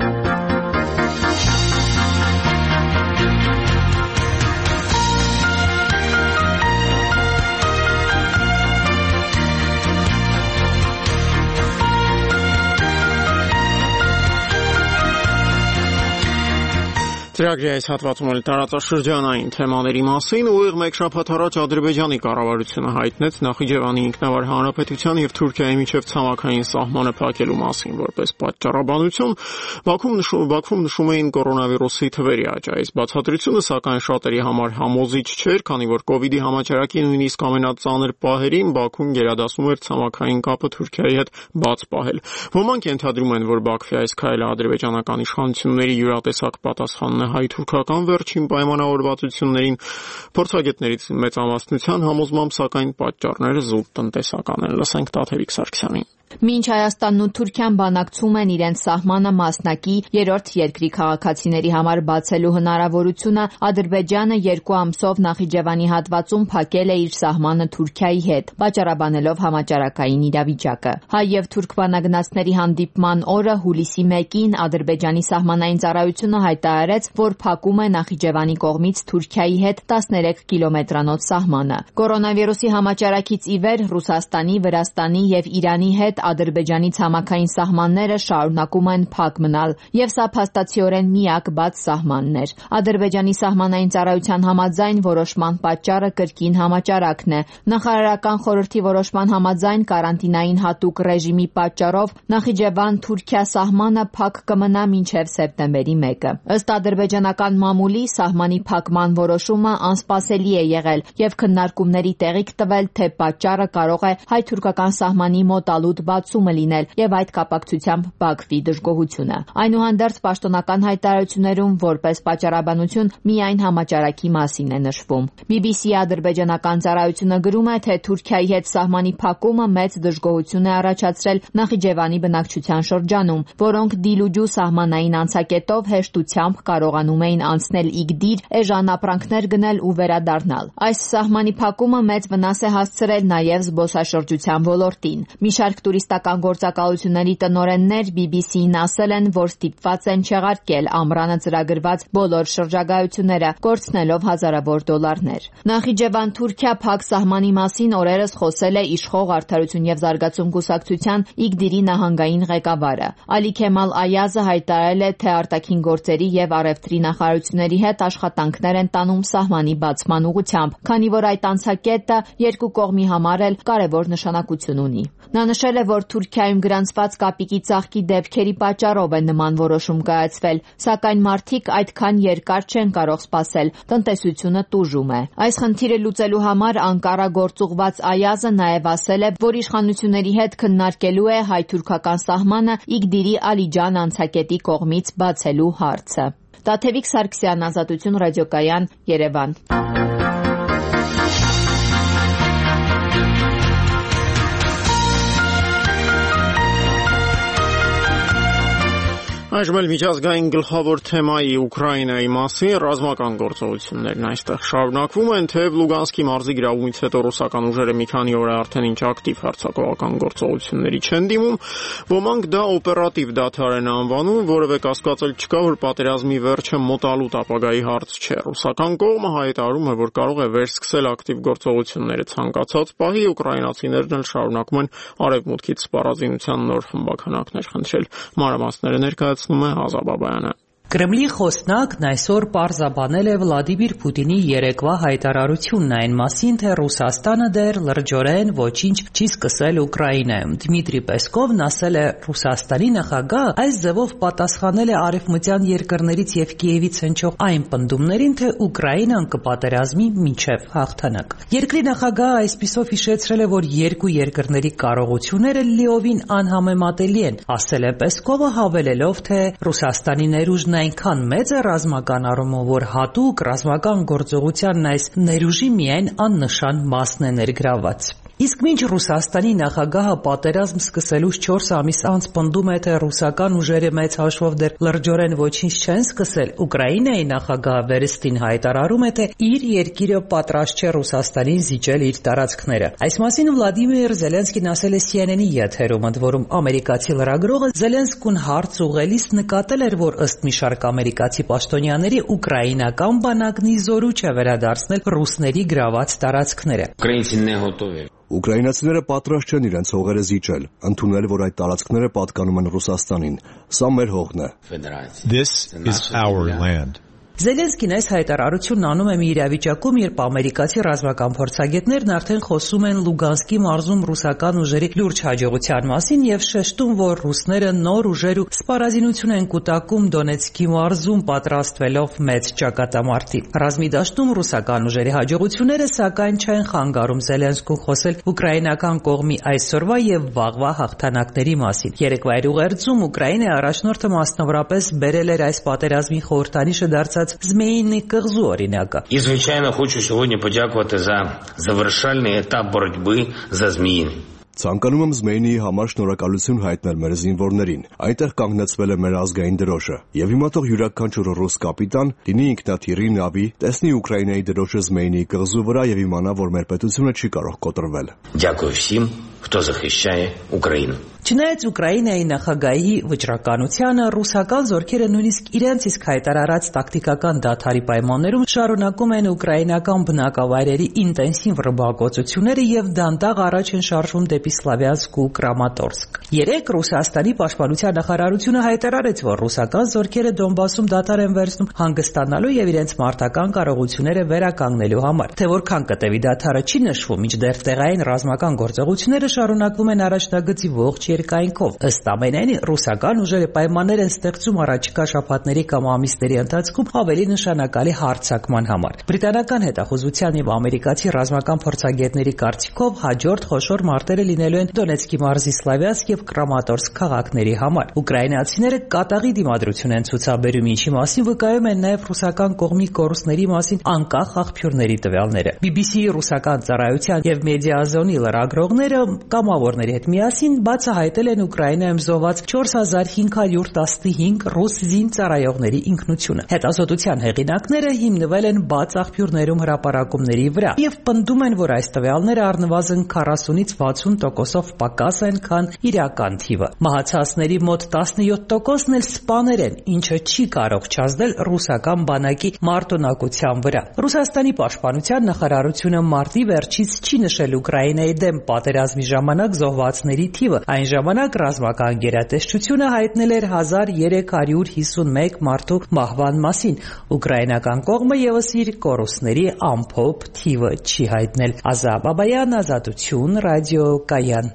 Ծրագրի այս հատվածում էլ տարածաշրջանային թեմաների մասին ուղիղ մեկ շաբաթ առաջ Ադրբեջանի կառավարությունը հայտնեց Նախիջևանի ինքնավար հանրապետության եւ Թուրքիայի միջև ցամաքային սահմանը փակելու մասին որպես պատճառաբանություն։ Բաքվում նշում Բաքվում նշում էին կորոնավիրուսի թվերի աճ։ Այս բացատրությունը սակայն շատերի համար համոզիչ չէր, քանի որ կոവിഡ്ի համաճարակի նույնիսկ ամենածանր պահերին Բաքուն գերադասում էր ցամաքային կապը Թուրքիայի հետ բաց պահել։ Ոմանք ենթադրում են, որ Բաքվի այս քայլը ադրբեջանական իշխանությունների յուրատեսակ պատասխանն հայ-թուրքական վերջին պայմանավորվածություններին փորձագետներից մեծամասնության համոզմամբ, սակայն պատճառները զուտ տնտեսական են։ Լսենք Տաթևիկ Սարգսյանին։ Մինչ Հայաստանն ու Թուրքիան բանակցում են իրենց սահմանը մասնակի երրորդ երկրի քաղաքացիների համար բացելու հնարավորությունը, Ադրբեջանը երկու ամսով Նախիջևանի հատվածում փակել է իր սահմանը Թուրքիայի հետ, պատճառաբանելով համաճարակային իրավիճակը։ Հայ եւ թուրք բանագնացների հանդիպման օրը հուլիսի մեկին Ադրբեջանի սահմանային ծառայությունը հայտարարեց, որ փակում է Նախիջևանի կողմից Թուրքիայի հետ տասներեք կիլոմետրանոց սահմանը։ Կորոնավիրուսի համաճարակից ի վեր Ռուսաստանի, Վրաստանի եւ Իրանի հետ Ադրբեջանի ցամաքային սահմանները շարունակում են փակ մնալ, եւ սա փաստացիորեն միակ բաց սահմանն էր։ Ադրբեջանի սահմանային ծառայության համաձայն որոշման պատճառը կրկին համաճարակն է։ Նախարարական խորհրդի որոշման համաձայն կարանտինային հատուկ ռեժիմի պատճառով Նախիջևան-Թուրքիա սահմանը փակ կմնա մինչև սեպտեմբերի մեկը։ Ըստ ադրբեջանական մամուլի սահմանի փակման որոշումը անսպասելի է եղել եւ քննարկումների տեղիք տվել, թե պատճառը կարող է հայ-թուրքական սահմանի մոտալուտ բացումը լինել եւ այդ կապակցությամբ Բաքվի դժգոհությունը։ Այնուհանդերձ պաշտոնական հայտարարություններում որպես պատճառաբանություն միայն համաճարակի մասին է նշվում։ բի բի սի ադրբեջանական ծառայությունը գրում է, թե Թուրքիայի հետ սահմանի փակումը մեծ դժգոհություն է առաջացրել Նախիջևանի բնակչության շրջանում, որոնք դիլուջու սահմանային անցակետով հեշտությամբ կարողանում էին անցնել Իգդիր, էժան ապրանքներ գնել ու վերադառնալ։ Այս սահմանի փակումը մեծ վնաս է հասցրել նաեւ զբոսաշրջության ոլորտին։ Մի շարք տուրիստական գործակալությունների տնօրեններ բի բի սիին ասել են, որ ստիպված են չեղարկել ամռանը ծրագրված բոլոր շրջագայությունները, կորցնելով հազարավոր դոլարներ։ Նախիջևան-Թուրքիա փակ սահմանի մասին օրերս խոսել է իշխող Արդարություն եւ զարգացում կուսակցության Իգդիրի նահանգային ղեկավարը։ Ալի Քեմալ Այազը հայտարարել է, թե արտաքին գործերի եւ առևտրի նախարարությունների հետ աշխատանքներ են տանում սահմանի բացման ուղղությամբ, քանի որ այդ անցակետը երկու կողմի համար էլ կարևոր նշանակություն ունի։ Նա նշել է, որ Թուրքիայում գրանցված կապիկի ծաղկի դեպքերի պատճառով է նման որոշում կայացվել, սակայն մարդիկ այդքան երկար չեն կարող սպասել, տնտեսությունը տուժում է։ Այս խնդիրը լուծելու համար Անկարա գործուղված Այազը նաև ասել է, որ իշխանությունների հետ քննարկելու է հայ-թուրքական սահմանը Իգդիրի Ալիջան անցակետի կողմից բացելու հարցը։ Տաթևիկ Սարգսյան, Ազատություն ռադիոկայան, Երևան։ Այժմ էլ միջազգային գլխավոր թեմայի Ուկրաինայի մասին ռազմական գործողություններն այստեղ շարունակվում են, թեև Լուգանսկի մարզի գրավումից հետո ռուսական ուժերը մի քանի օր է արդեն ինչ ակտիվ հարձակողական գործողությունների չեն դիմում, ոմանք դա օպերատիվ դադար են անվանում, որևէ կասկածել չկա, որ պատերազմի վերջը մոտալուտ ապագայի հարց չէ։ Ռուսական կողմը հայտարարում է, որ կարող է վերսկսել ակտիվ գործողությունները ցանկացած պահի, ուկրաինացիներն էլ շարունակում են արևմուտքից սպառազինության նոր խմբականակներ խնդրել։ Մանրամասները ներկայացնում է Ազա Բաբայանը։ Կրեմլի խոսնակն այսօր պարզաբանել է Վլադիմիր Պուտինի երեկվա հայտարարությունն այն մասին, թե Ռուսաստանը դեռ լրջորեն ոչինչ չի սկսել Ուկրաինայում։ Դմիտրի Պեսկովն ասել է, Ռուսաստանի նախագահ այս ձևով պատասխանել է արևմտյան երկրներից եւ Կիևից հնչող այն պնդումներին, թե Ուկրաինան կպատերազմի մինչեւ հաղթանակ։ Երկրի նախագահը այսպիսով հիշեցրել է, որ երկու երկրների կարողությունները լիովին անհամեմատելի են, ասել է Պեսկովը, հավելելով, թե Ռուսաստանի ներուժն այնքան մեծ է ռազմական առումով, որ հատուկ ռազմական գործողությանն այս ներուժի միայն աննշան մասն է ներգրավված։ Իսկ մինչ Ռուսաստանի նախագահը պատերազմ սկսելուց չորս ամիս անց պնդում է, թե ռուսական ուժերը մեծ հաշվով դեռ լրջորեն ոչինչ չեն սկսել, Ուկրաինայի նախագահը վերստին հայտարարում է, թե իր երկիրը պատրաստ չէ Ռուսաստանին զիջել իր տարածքները։ Այս մասին Վլադիմիր Զելենսկին ասել է C N N-ի եթերում, ընդ որում ամերիկացի լրագրողը Զելենսկուն հարց ուղղելիս նկատել էր, որ ըստ մի շարք ամերիկացի պաշտոնյաների ուկրաինական բանակն ի զորու չէ վերադարձնել ռուսների գրաված տարածքները։ Ուկրաինացիները պատրաստ չեն իրենց հողերը զիջել, ընդունել, որ այդ տարածքները պատկանում են Ռուսաստանին։ Սա մեր հողն է։ This is our land. Զելենսկին այս հայտարարությունն անում է մի իրավիճակում, երբ ամերիկացի ռազմական փորձագետներն արդեն խոսում են Լուգանսկի մարզում ռուսական ուժերի լուրջ հաջողության մասին եւ շեշտում, որ ռուսները նոր ուժեր ու սպառազինություն են կուտակում Դոնեցկի մարզում պատրաստվելով մեծ ճակատամարտի։ Ռազմի դաշտում ռուսական ուժերի հաջողությունները սակայն չեն խանգարում Զելենսկուն խոսել ուկրաինական կողմի այսօրվա եւ վաղվա հաղթանակների մասին։ Երեկվա ուղերձում Ուկրաինայի առաջնորդը մասնավորապես բերել էր այս պատերազմի խորհրդանիշը դարձած Змеїний кигзу оріняка. І, звичайно, хочу сьогодні подякувати за завершальний етап боротьби за Зміїн. Ցանկանում եմ Զմեյնիի համար շնորհակալություն հայտնել մեր զինվորներին։ Այնտեղ կանգնեցվել է մեր ազգային դրոշը, եւ հիմա թող յուրաքանչյուր ռուս կապիտան լինի ինքնաթիռի նավի, տեսնի Ուկրաինայի դրոշը Զմեյնիի կղզու վրա եւ իմանա, որ մեր պետությունը չի կարող կոտրվել։ Дякую всім, хто захищає Україну. Չնայած Ուկրաինայի նախագահի վճռականությանը, ռուսական զորքերը նույնիսկ իրենց իսկ հայտարարած տակտիկական դադարի պայմաններում շարունակում են ուկրաինական բնակավայրերի ինտենսիվ ռմբակոծությունները եւ դանդաղ առաջ են շարժվում դեպի Սլավյանսկ ու Կրամատորսկ։ Երեք Ռուսաստանի պաշտպանության նախարարությունը հայտարարեց, որ ռուսական զորքերը Դոնբասում դադար են վերցնում հանգստանալու եւ իրենց մարտական կարողությունները վերականգնելու համար։ Թե որքան կտևի դադարը չի նշվում, մինչդեռ տեղային ռազմական գործողությունները շարունակվում են առաջնագծի ողջ երկայնքով։ Ըստ ամենայնի, ռուսական ուժերը պայմաններ են ստեղծում առաջիկա շաբաթների կամ ամիսների ընթացքում ավելի նշանակալի հարձակման համար։ Բրիտանական հետախուզության եւ ամերիկացի ռազմական փորձագետների կարծիքով հաջորդ խոշոր մարտերը լինելու են Դոնեցկի մարզի Սլավյանսկ եւ Կրամատորսկ քաղաքների համար։ Ուկրաինացիները կատաղի դիմադրություն են ցուցաբերում, ինչի մասին վկայում են նաեւ ռուսական կողմի կորուստների մասին անկախ աղբյուրների տվյալները։ B B C-ի ռուսական ծառայության եւ Մեդիազոնի լրագրողները կամավորների հետ միասին բացահայտել են Ուկրաինայում զոհված չորս հազար հինգ հարյուր տասնհինգ ռուս զինծառայողների ինքնությունը։ Հետազոտության հեղինակները հիմնվել են բաց աղբյուրներում հրապարակումների վրա եւ պնդում են, որ այս տվյալները առնվազն քառասունից վաթսուն տոկոսով պակաս են, քան իրական թիվը։ Մահացածների մոտ տասնյոթ տոկոսն էլ սպաներ են, ինչը չի կարող չազդել ռուսական բանակի մարտունակության վրա։ Ռուսաստանի պաշտպանության նախարարությունը մարտի վերջից չի նշել Ուկրաինայի դեմ պատերազմի ժամանակ զոհվածների թիվը։ Այն ժամանակ ռազմական գերատեսչությունը հայտնել էր հազար երեք հարյուր հիսունմեկ մարդու մահվան մասին։ Ուկրաինական կողմը եւս իր կորուստների ամփոփ թիվը չի հայտնել։ Ազա Բաբայան, Ազատություն, ռադիո Կայան։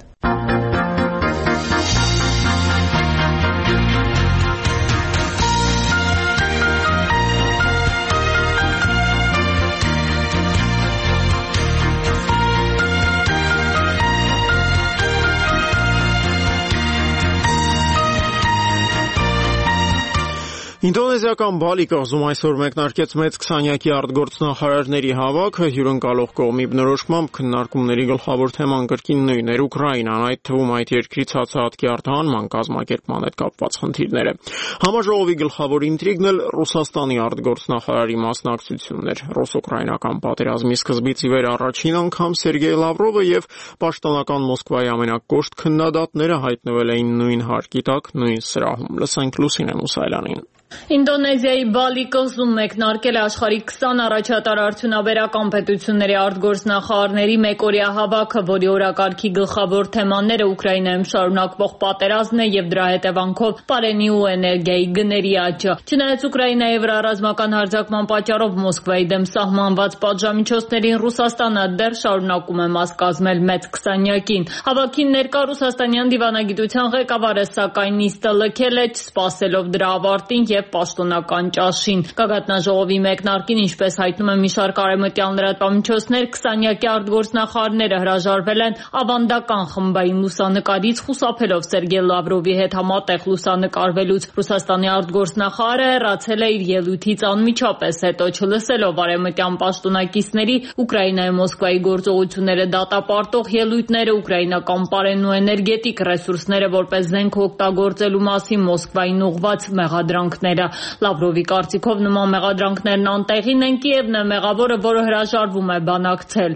Ինդոնեզիական Բալի կղզում այսօր մեկնարկեց մեծ քսանյակի արտգործնախարարների հավաքը, հյուրընկալող կողմի բնորոշմամբ քննարկումների գլխավոր թեման կրկին նույնն էր Ուկրաինան, այդ թվում այդ երկրի ցածրահատկի արտահանման կազմակերպման հետ կապված խնդիրները։ Համաժողովի գլխավոր ինտրիգն էլ Ռուսաստանի արտգործնախարարի մասնակցությունն էր։ Ռուս-ուկրաինական պատերազմի սկզբից ի վեր առաջին անգամ Սերգեյ Լավրովը եւ պաշտոնական Մոսկվայի ամենակոշտ քննադատները հայտնվել էին նույն հարկի տակ, նույն սրահում։ Լսենք Լուսինե Մուսայելյանին։ Ինդոնեզիայի Բալի կղզում մեկնարկել է աշխարհի քսան առաջատար արդյունաբերական պետությունների արտգործնախարարների մեկօրյա հավաքը, որի օրակարգի գլխավոր թեմաները Ուկրաինայում շարունակվող պատերազմն է եւ դրա հետևանքով պարենի ու էներգիայի գների աճը։ Չնայած Ուկրաինայի վրա ռազմական հարձակման պատճառով Մոսկվայի դեմ սահմանված պատժամիջոցներին Ռուսաստանը դեռ շարունակում է մաս կազմել մեծ քսանյակին։ Հավաքին ներկա ռուսաստանյան դիվանագիտության ղեկավարը սակայն նիստը լքել է, չսպասելով դրա ավարտին եւ պաշտոնական ճաշին։ Գագաթնաժողովի մեկնարկին, ինչպես հայտնում է մի շարք արևմտյան լրատվամիջոցներ, քսանյակի արտգործնախարարները հրաժարվել են ավանդական խմբային լուսանկարից, խուսափելով Սերգեյ Լավրովի հետ համատեղ լուսանկարվելուց։ Ռուսաստանի արտգործնախարարը հեռացել է իր ելույթից անմիջապես հետո, չլսելով արևմտյան պաշտոնակիցների Ուկրաինայի Մոսկվայի գործողությունները դատապարտող ելույթները, ուկրաինական պարենն ու էներգետիկ ռեսուրսները որպես զենք օգտագործելու մասին Մոսկվային ուղղված մեղադրանքներ։ Լավրովի կարծիքով նման մեղադրանքներն անտեղին են, Կիևն է մեղավորը, որը հրաժարվում է բանակցել։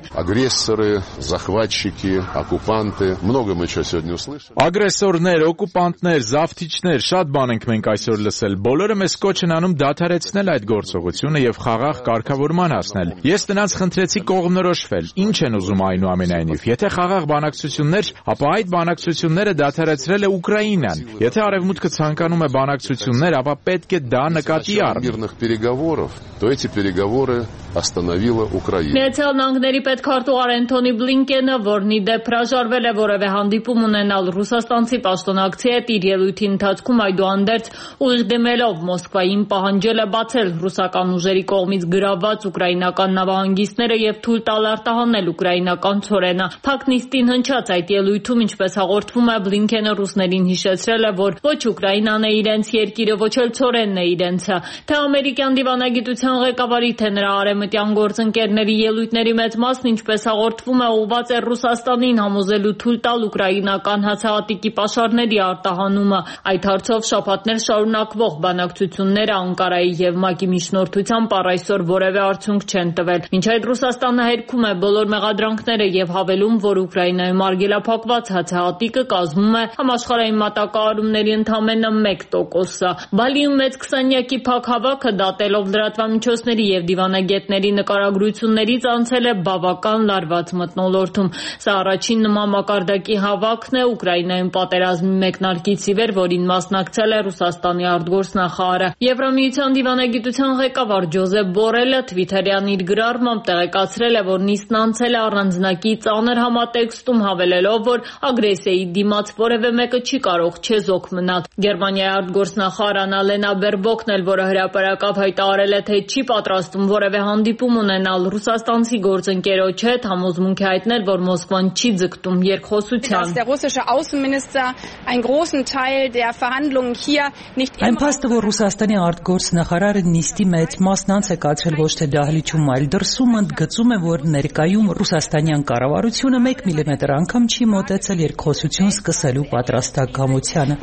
Ագրեսորներ, օկուպանտներ, զավթիչներ, շատ բան ենք մենք այսօր լսել։ Բոլորը մեզ կոչ են անում դադարեցնել այդ գործողությունը եւ խաղաղ կարգավորման հասնել։ Ես նրանց խնդրեցի կողմնորոշվել։ Ինչ են ուզում այնուամենայնիվ։ Եթե խաղաղ բանակցություններ, ապա այդ բանակցությունները դադարեցրել է Ուկրաինան։ Եթե Արևմուտքը ցանկանում է բանակցություններ, ապա պետք է դա նկատի առնի։ Միացյալ Նահանգների պետքարտուղար Էնթոնի Բլինկենը, որն ի դեպ հրաժարվել է որևէ հանդիպում ունենալ ռուսաստանցի պաշտոնակցի հետ, իր ելույթի ընթացքում այդուհանդերձ ուղիղ դիմելով Մոսկվային պահանջել է բացել ռուսական ուժերի կողմից գրավված ուկրաինական նավահանգիստները եւ թույլ տալ արտահանել ուկրաինական ցորենը։ Փակ նիստին հնչած այդ ելույթում, ինչպես հաղորդվում է, Բլինկենը ռուսներին հիշեցրել է, որ ոչ Ուկրաինան է իրենց երկիրը, ոչ էլ ցորենն է իրենցը։ Թե ամերիկյան դիվանագիտության ղեկավարի, թե նրա արևմտյան գործընկերների ելույթների մեծ մասն, ինչպես հաղորդվում է, ուղղված է Ռուսաստանին համոզելու թույլ տալ ուկրաինական հացահատիկի պաշարների արտահանումը։ Այդ հարցով շաբաթներ շարունակվող բանակցությունները Անկարայի եւ ՄԱԿ-ի միջնորդությամբ առ այսօր որևէ արդյունք չեն տվել։ Մինչ այդ Ռուսաստանը հերքում է բոլոր մեղադրանքները եւ հավելում, որ Ուկրաինայում արգելափակված հացահատիկը կազմում է համաշխարհային մատակարարումների ընդամենը մեկ տոկոսը։ Բալիում մեծ քսանյակի փակ հավաքը, դատելով լրատվամիջոցների եւ դիվանագետների նկարագրություններից, անցել է բավական լարված մթնոլորտում։ Սա առաջին նման մակարդակի հավաքն է Ուկրաինայում պատերազմի մեկնարկից ի վեր, որին մասնակցել է Ռուսաստանի արտգործնախարարը։ Եվրամիության դիվանագիտության ղեկավար Ջոզեփ Բորելը Թվիթերյան իր գրառմամբ տեղեկացրել է, որ նիստն անցել է առանձնակի ծանր համատեքստում, հավելելով, որ ագրեսիայի դիմաց որևէ մեկը չի կարող չեզոք մնալ։ Գերմանիայի արտգործնախարար Անալենա Բերբոկն էլ, որը հրապարակավ հայտարարել է, թե չի պատրաստվում որևէ հանդիպում ունենալ ռուսաստանցի գործընկերոջ հետ, համոզմունք է հայտնել, որ Մոսկվան չի ձգտում երկխոսության։ Այն փաստը, որ Ռուսաստանի արտգործնախարարը նիստի մեծ մասն անց է կացրել ոչ թե դահլիճում, այլ դրսում, ընդգծում է, որ ներկայում ռուսաստանյան կառավարությունը մեկ միլիմետր անգամ չի մոտեցել երկխոսություն սկսելու պատրաստակամությանը։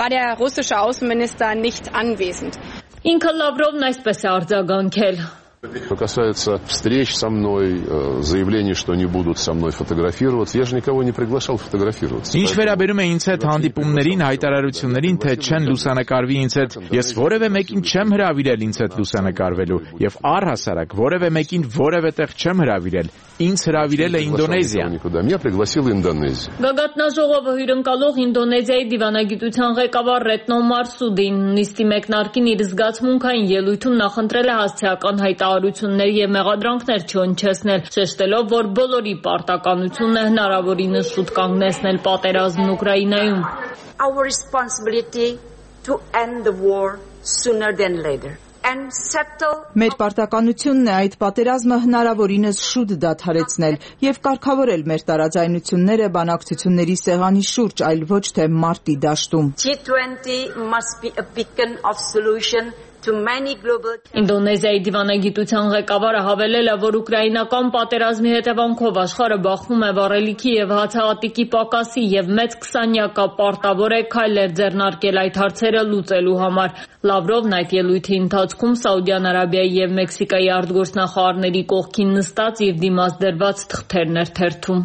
Ինքը Լավրովն այսպես է արձագանքել. Что касается встреч со мной, заявлений, что не будут со мной фотографироваться, я же никого не приглашал фотографироваться. Ինչ վերաբերում է ինձ հետ հանդիպումներին, հայտարարություններին, թե չեն լուսանկարվի ինձ հետ, ես որևէ մեկին չեմ հրավիրել ինձ հետ լուսանկարվելու եւ առհասարակ որևէ մեկին որևէ տեղ չեմ հրավիրել։ Ինձ հրավիրել է Ինդոնեզիան։ Меня пригласила Индонезия. Գագաթնաժողովը հյուրընկալող Ինդոնեզիայի դիվանագիտության ղեկավար Ռետնո Մարսուդին նիստի մեկնարկին իր զգացմունքային ելույթում նախընտրել է հասցեական հայտարարություններ եւ մեղադրանքներ չհնչեցնել, շեշտելով, որ բոլորի պարտականությունն է հնարավորինս շուտ կանգնեցնել պատերազմն Ուկրաինայում։ Our responsibility to end the war sooner than later. Մեր պարտականությունն է այդ պատերազմը հնարավորինս շուտ դադարեցնել եւ կարգավորել մեր տարաձայնությունները բանակցությունների սեղանի շուրջ, այլ ոչ թե մարտի դաշտում։ G twenty must be a beacon of solution to many global Ինդոնեզիայի դիվանագիտության ղեկավարը հավելել է, որ ուկրաինական պատերազմի հետևանքով աշխարհը բախվում է վառելիքի եւ հացահատիկի պակասի եւ մեծ քսանյակը պարտավոր է քայլեր ձեռնարկել այդ հարցերը լուծելու համար։ Լավրովն այդ ելույթի ընթացքում Սաուդյան Արաբիայի եւ Մեքսիկայի արտգործնախարարների կողքին նստած եւ դիմաց դրված թղթերն էր թերթում։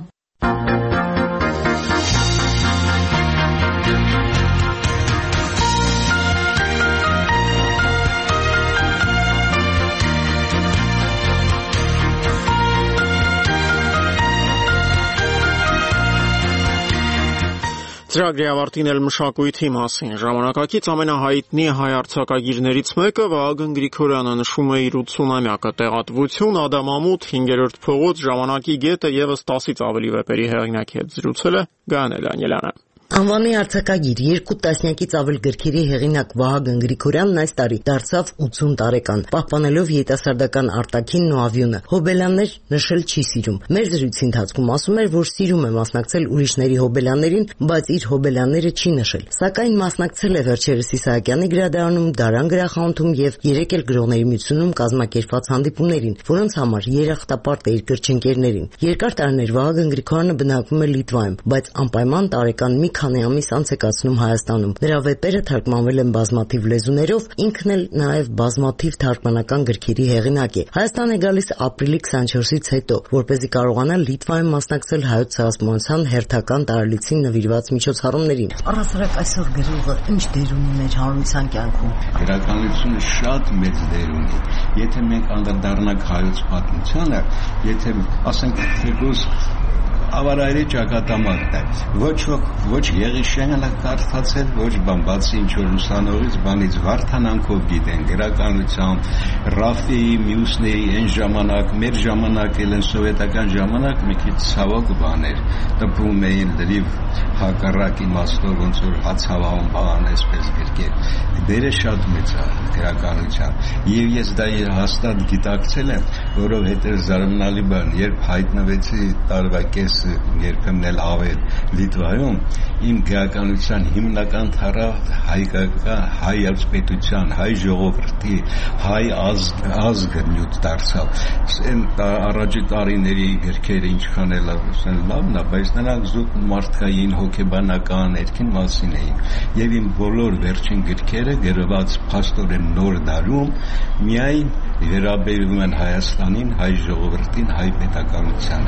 Ծրագրի ավարտին էլ մշակույթի մասին։ Ժամանակակից ամենահայտնի հայ արձակագիրներից մեկը Վահագն Գրիգորյանը նշում է իր ութսունամյակը տեղատվություն, Ադամամութ, հինգերորդ փողոց, Ժամանակի գետը եւս տասից ավելի վեպերի հեղինակի հետ զրուցել է Գայանե Դանիելյանը։ Անվանի արձակագիր երկու տասնյակից ավել գրքերի հեղինակ Վահագն Գրիգորյանն այս տարի դարձավ ութսուն տարեկան, պահպանելով երիտասարդական արտաքինն ու ավյունը։ Հոբելյաններ նշել չի սիրում։ Մեր զրույցի ընթացքում ասում էր, որ սիրում է մասնակցել ուրիշների հոբելյաններին, բայց իր հոբելյանները չի նշել։ Սակայն մասնակցել է վերջերս Իսահակյանի գրադարանում, Դարան գրախանութում եւ երեք էլ գրողների միությունում կազմակերպված հանդիպումներին, որոնց համար երախտապարտ է իր գրչընկերներին։ Երկար տարիներ Վահագն Գրիգորյանը բնակվում է Լիտվայում, բայց անպայման տարեկան մի քանի ամիս անց է կացնում Հայաստանում։ Նրա վեպերը թարգմանվել են բազմաթիվ լեզուներով, ինքն էլ նաև բազմաթիվ թարգմանական գրքերի հեղինակ է։ Հայաստան է գալիս ապրիլի քսանչորսից հետո, որպեսզի կարողանա Լիտվայում մասնակցել հայոց ցեղասպանության հերթական տարելիցին նվիրված միջոցառումներին։ Առասարակ այսօր գրողը ինչ դեր ունի մեր հանրության կյանքում։ Գրականությունը շատ մեծ դեր ունի։ Եթե մենք անդրադառնանք հայոց պատմությանը, եթե ասենք թեկուզ ավարայրի ճակատամարտն է։ Ոչ ոք ոչ Եղիշյանը կարդացել, ոչ բան, բացի ինչ որ ուսանողից բանից Վարդանանքով գիտեն գրականությամբ, Ռաֆիի, մյուսների այն ժամանակ, մեր ժամանակ էլ են սովետական ժամանակ մի քիչ ցավոք բաներ, տպում էին լրիվ հակառակ իմաստով ոնց որ հացավահում բան այսպես գրքեր։ Դերը շատ մեծ է գրականության։ Եվ ես դա հաստատ գիտակցել եմ, որովհետև զարմանալի բան, երբ հայտնվեցի տարվա կես երբեմն էլ ավել Լիտվայում, իմ գրականության հիմնական թառը հայկական հայ պետության, հայ ժողովրդի, հայ ազգը նյութ դարձավ։ Այն առաջի տարիների գրքերը ինչքան էլ լավն է, բայց նրանք զուտ մարդկային հոգեբանական ներքին մասին էին։ Եվ իմ բոլոր վերջին գրքերը գրված փաստորեն նոր դարում միայն վերաբերում են Հայաստանին, հայ ժողովրդին, հայ պետականությանը։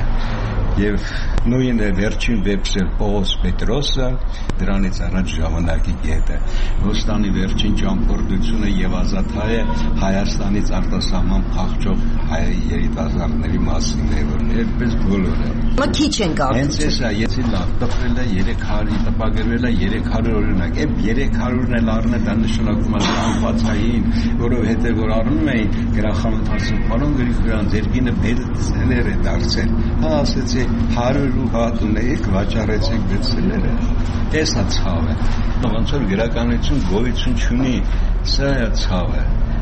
Եվ նույն է վերջին վեպսել Պողոս Պետրոսը, դրանից առաջ Ժամանակի գետը։ Ոստանի վերջին ճամփորդությունը եւ Ազատհայը Հայաստանից արտասահման փախչող հայ երիտասարդների մասին է, որ այդպես բոլորը։ Մա քիչ են կարծում։ Հենց էսա, եթե լավ տպրել է երեք հարյուր, տպագրվել է երեք հարյուր օրինակ, այդ երեք հարյուրն էլ առնե դա նշանակում է անբացային, որովհետեւ որ առնում էին գրախանութացում, պարոն Գրիգորյան, ձեր գինը բեստսելեր է դարձել։ Հա ասեցի հարյուր ու հատ ունեիք, վաճառեցիք բեստսելերը։ Էսա ցավ է։ Ոնց որ գրականություն գոյություն չունի, սա է ցավը։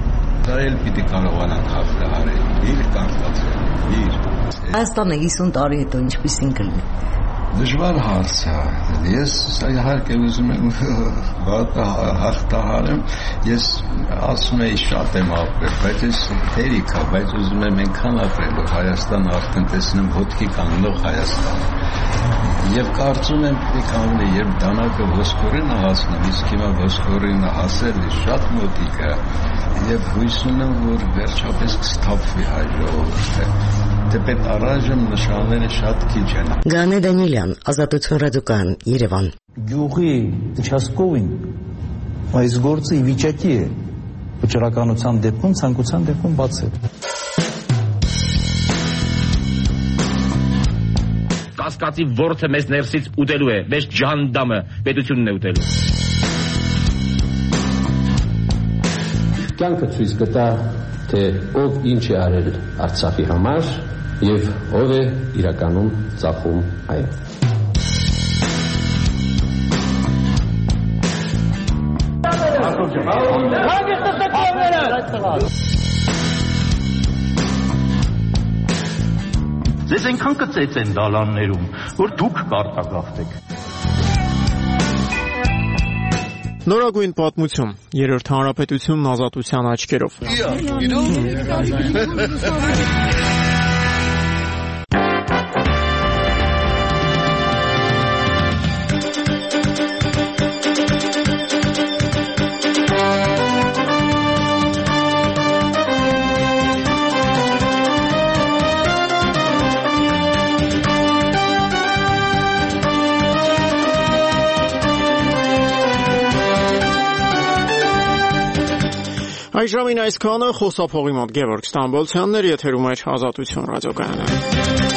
Դա էլ պիտի կարողանանք հաղթահարել։ Իր կարծացել, իր։ Հայաստանը հիսուն տարի հետո ինչպիսին կլինի։ Դժվար հարց է։ Ես իհարկե ուզում եմ հաղթահարեմ, ես ասում եի շատ եմ ապրել, բայց ես թերիք է, բայց ուզում եմ այնքան ապրել, որ Հայաստանը արդեն տեսնեմ ոտքի կանգնող Հայաստան։ Եվ կարծում եմ պիտի կանգնի, երբ դանակը ոսկորինը հասնեմ, իսկ հիմա ոսկորինը հասել է շատ մոտիկ է, եւ հույս ունեմ, որ վերջապես կսթափվի հայ ժողովուրդը։ Թեպետ առայժմ նշանները շատ քիչ են։ Գայանե Դանիելյան, Ազատություն ռադիոկայան, Երևան։ Գյուղի участковին այս գործը ի վիճակի է վճռականության դեպքում, ցանկության դեպքում բացել։ Կասկածի ворթը մեզ ներսից ուտելու է, մեզ ջանդամը պետությունն է ուտելու։ Կյանքը ցույց կտա, թե ով ինչ է արել Արցախի համար եւ ով է իրականում ծախում այն։ Ձեզ այնքան կծեց են դալաններում, որ դուք կարտագաղթեք։ Նորագույն պատմություն, երրորդ հանրապետությունն ազատության աչքերով։ Այժմին այսքանը, խոսափողի մոտ Գևորգ Ստամբոլցյանն էր, եթերում էր Ազատություն ռադիոկայանը։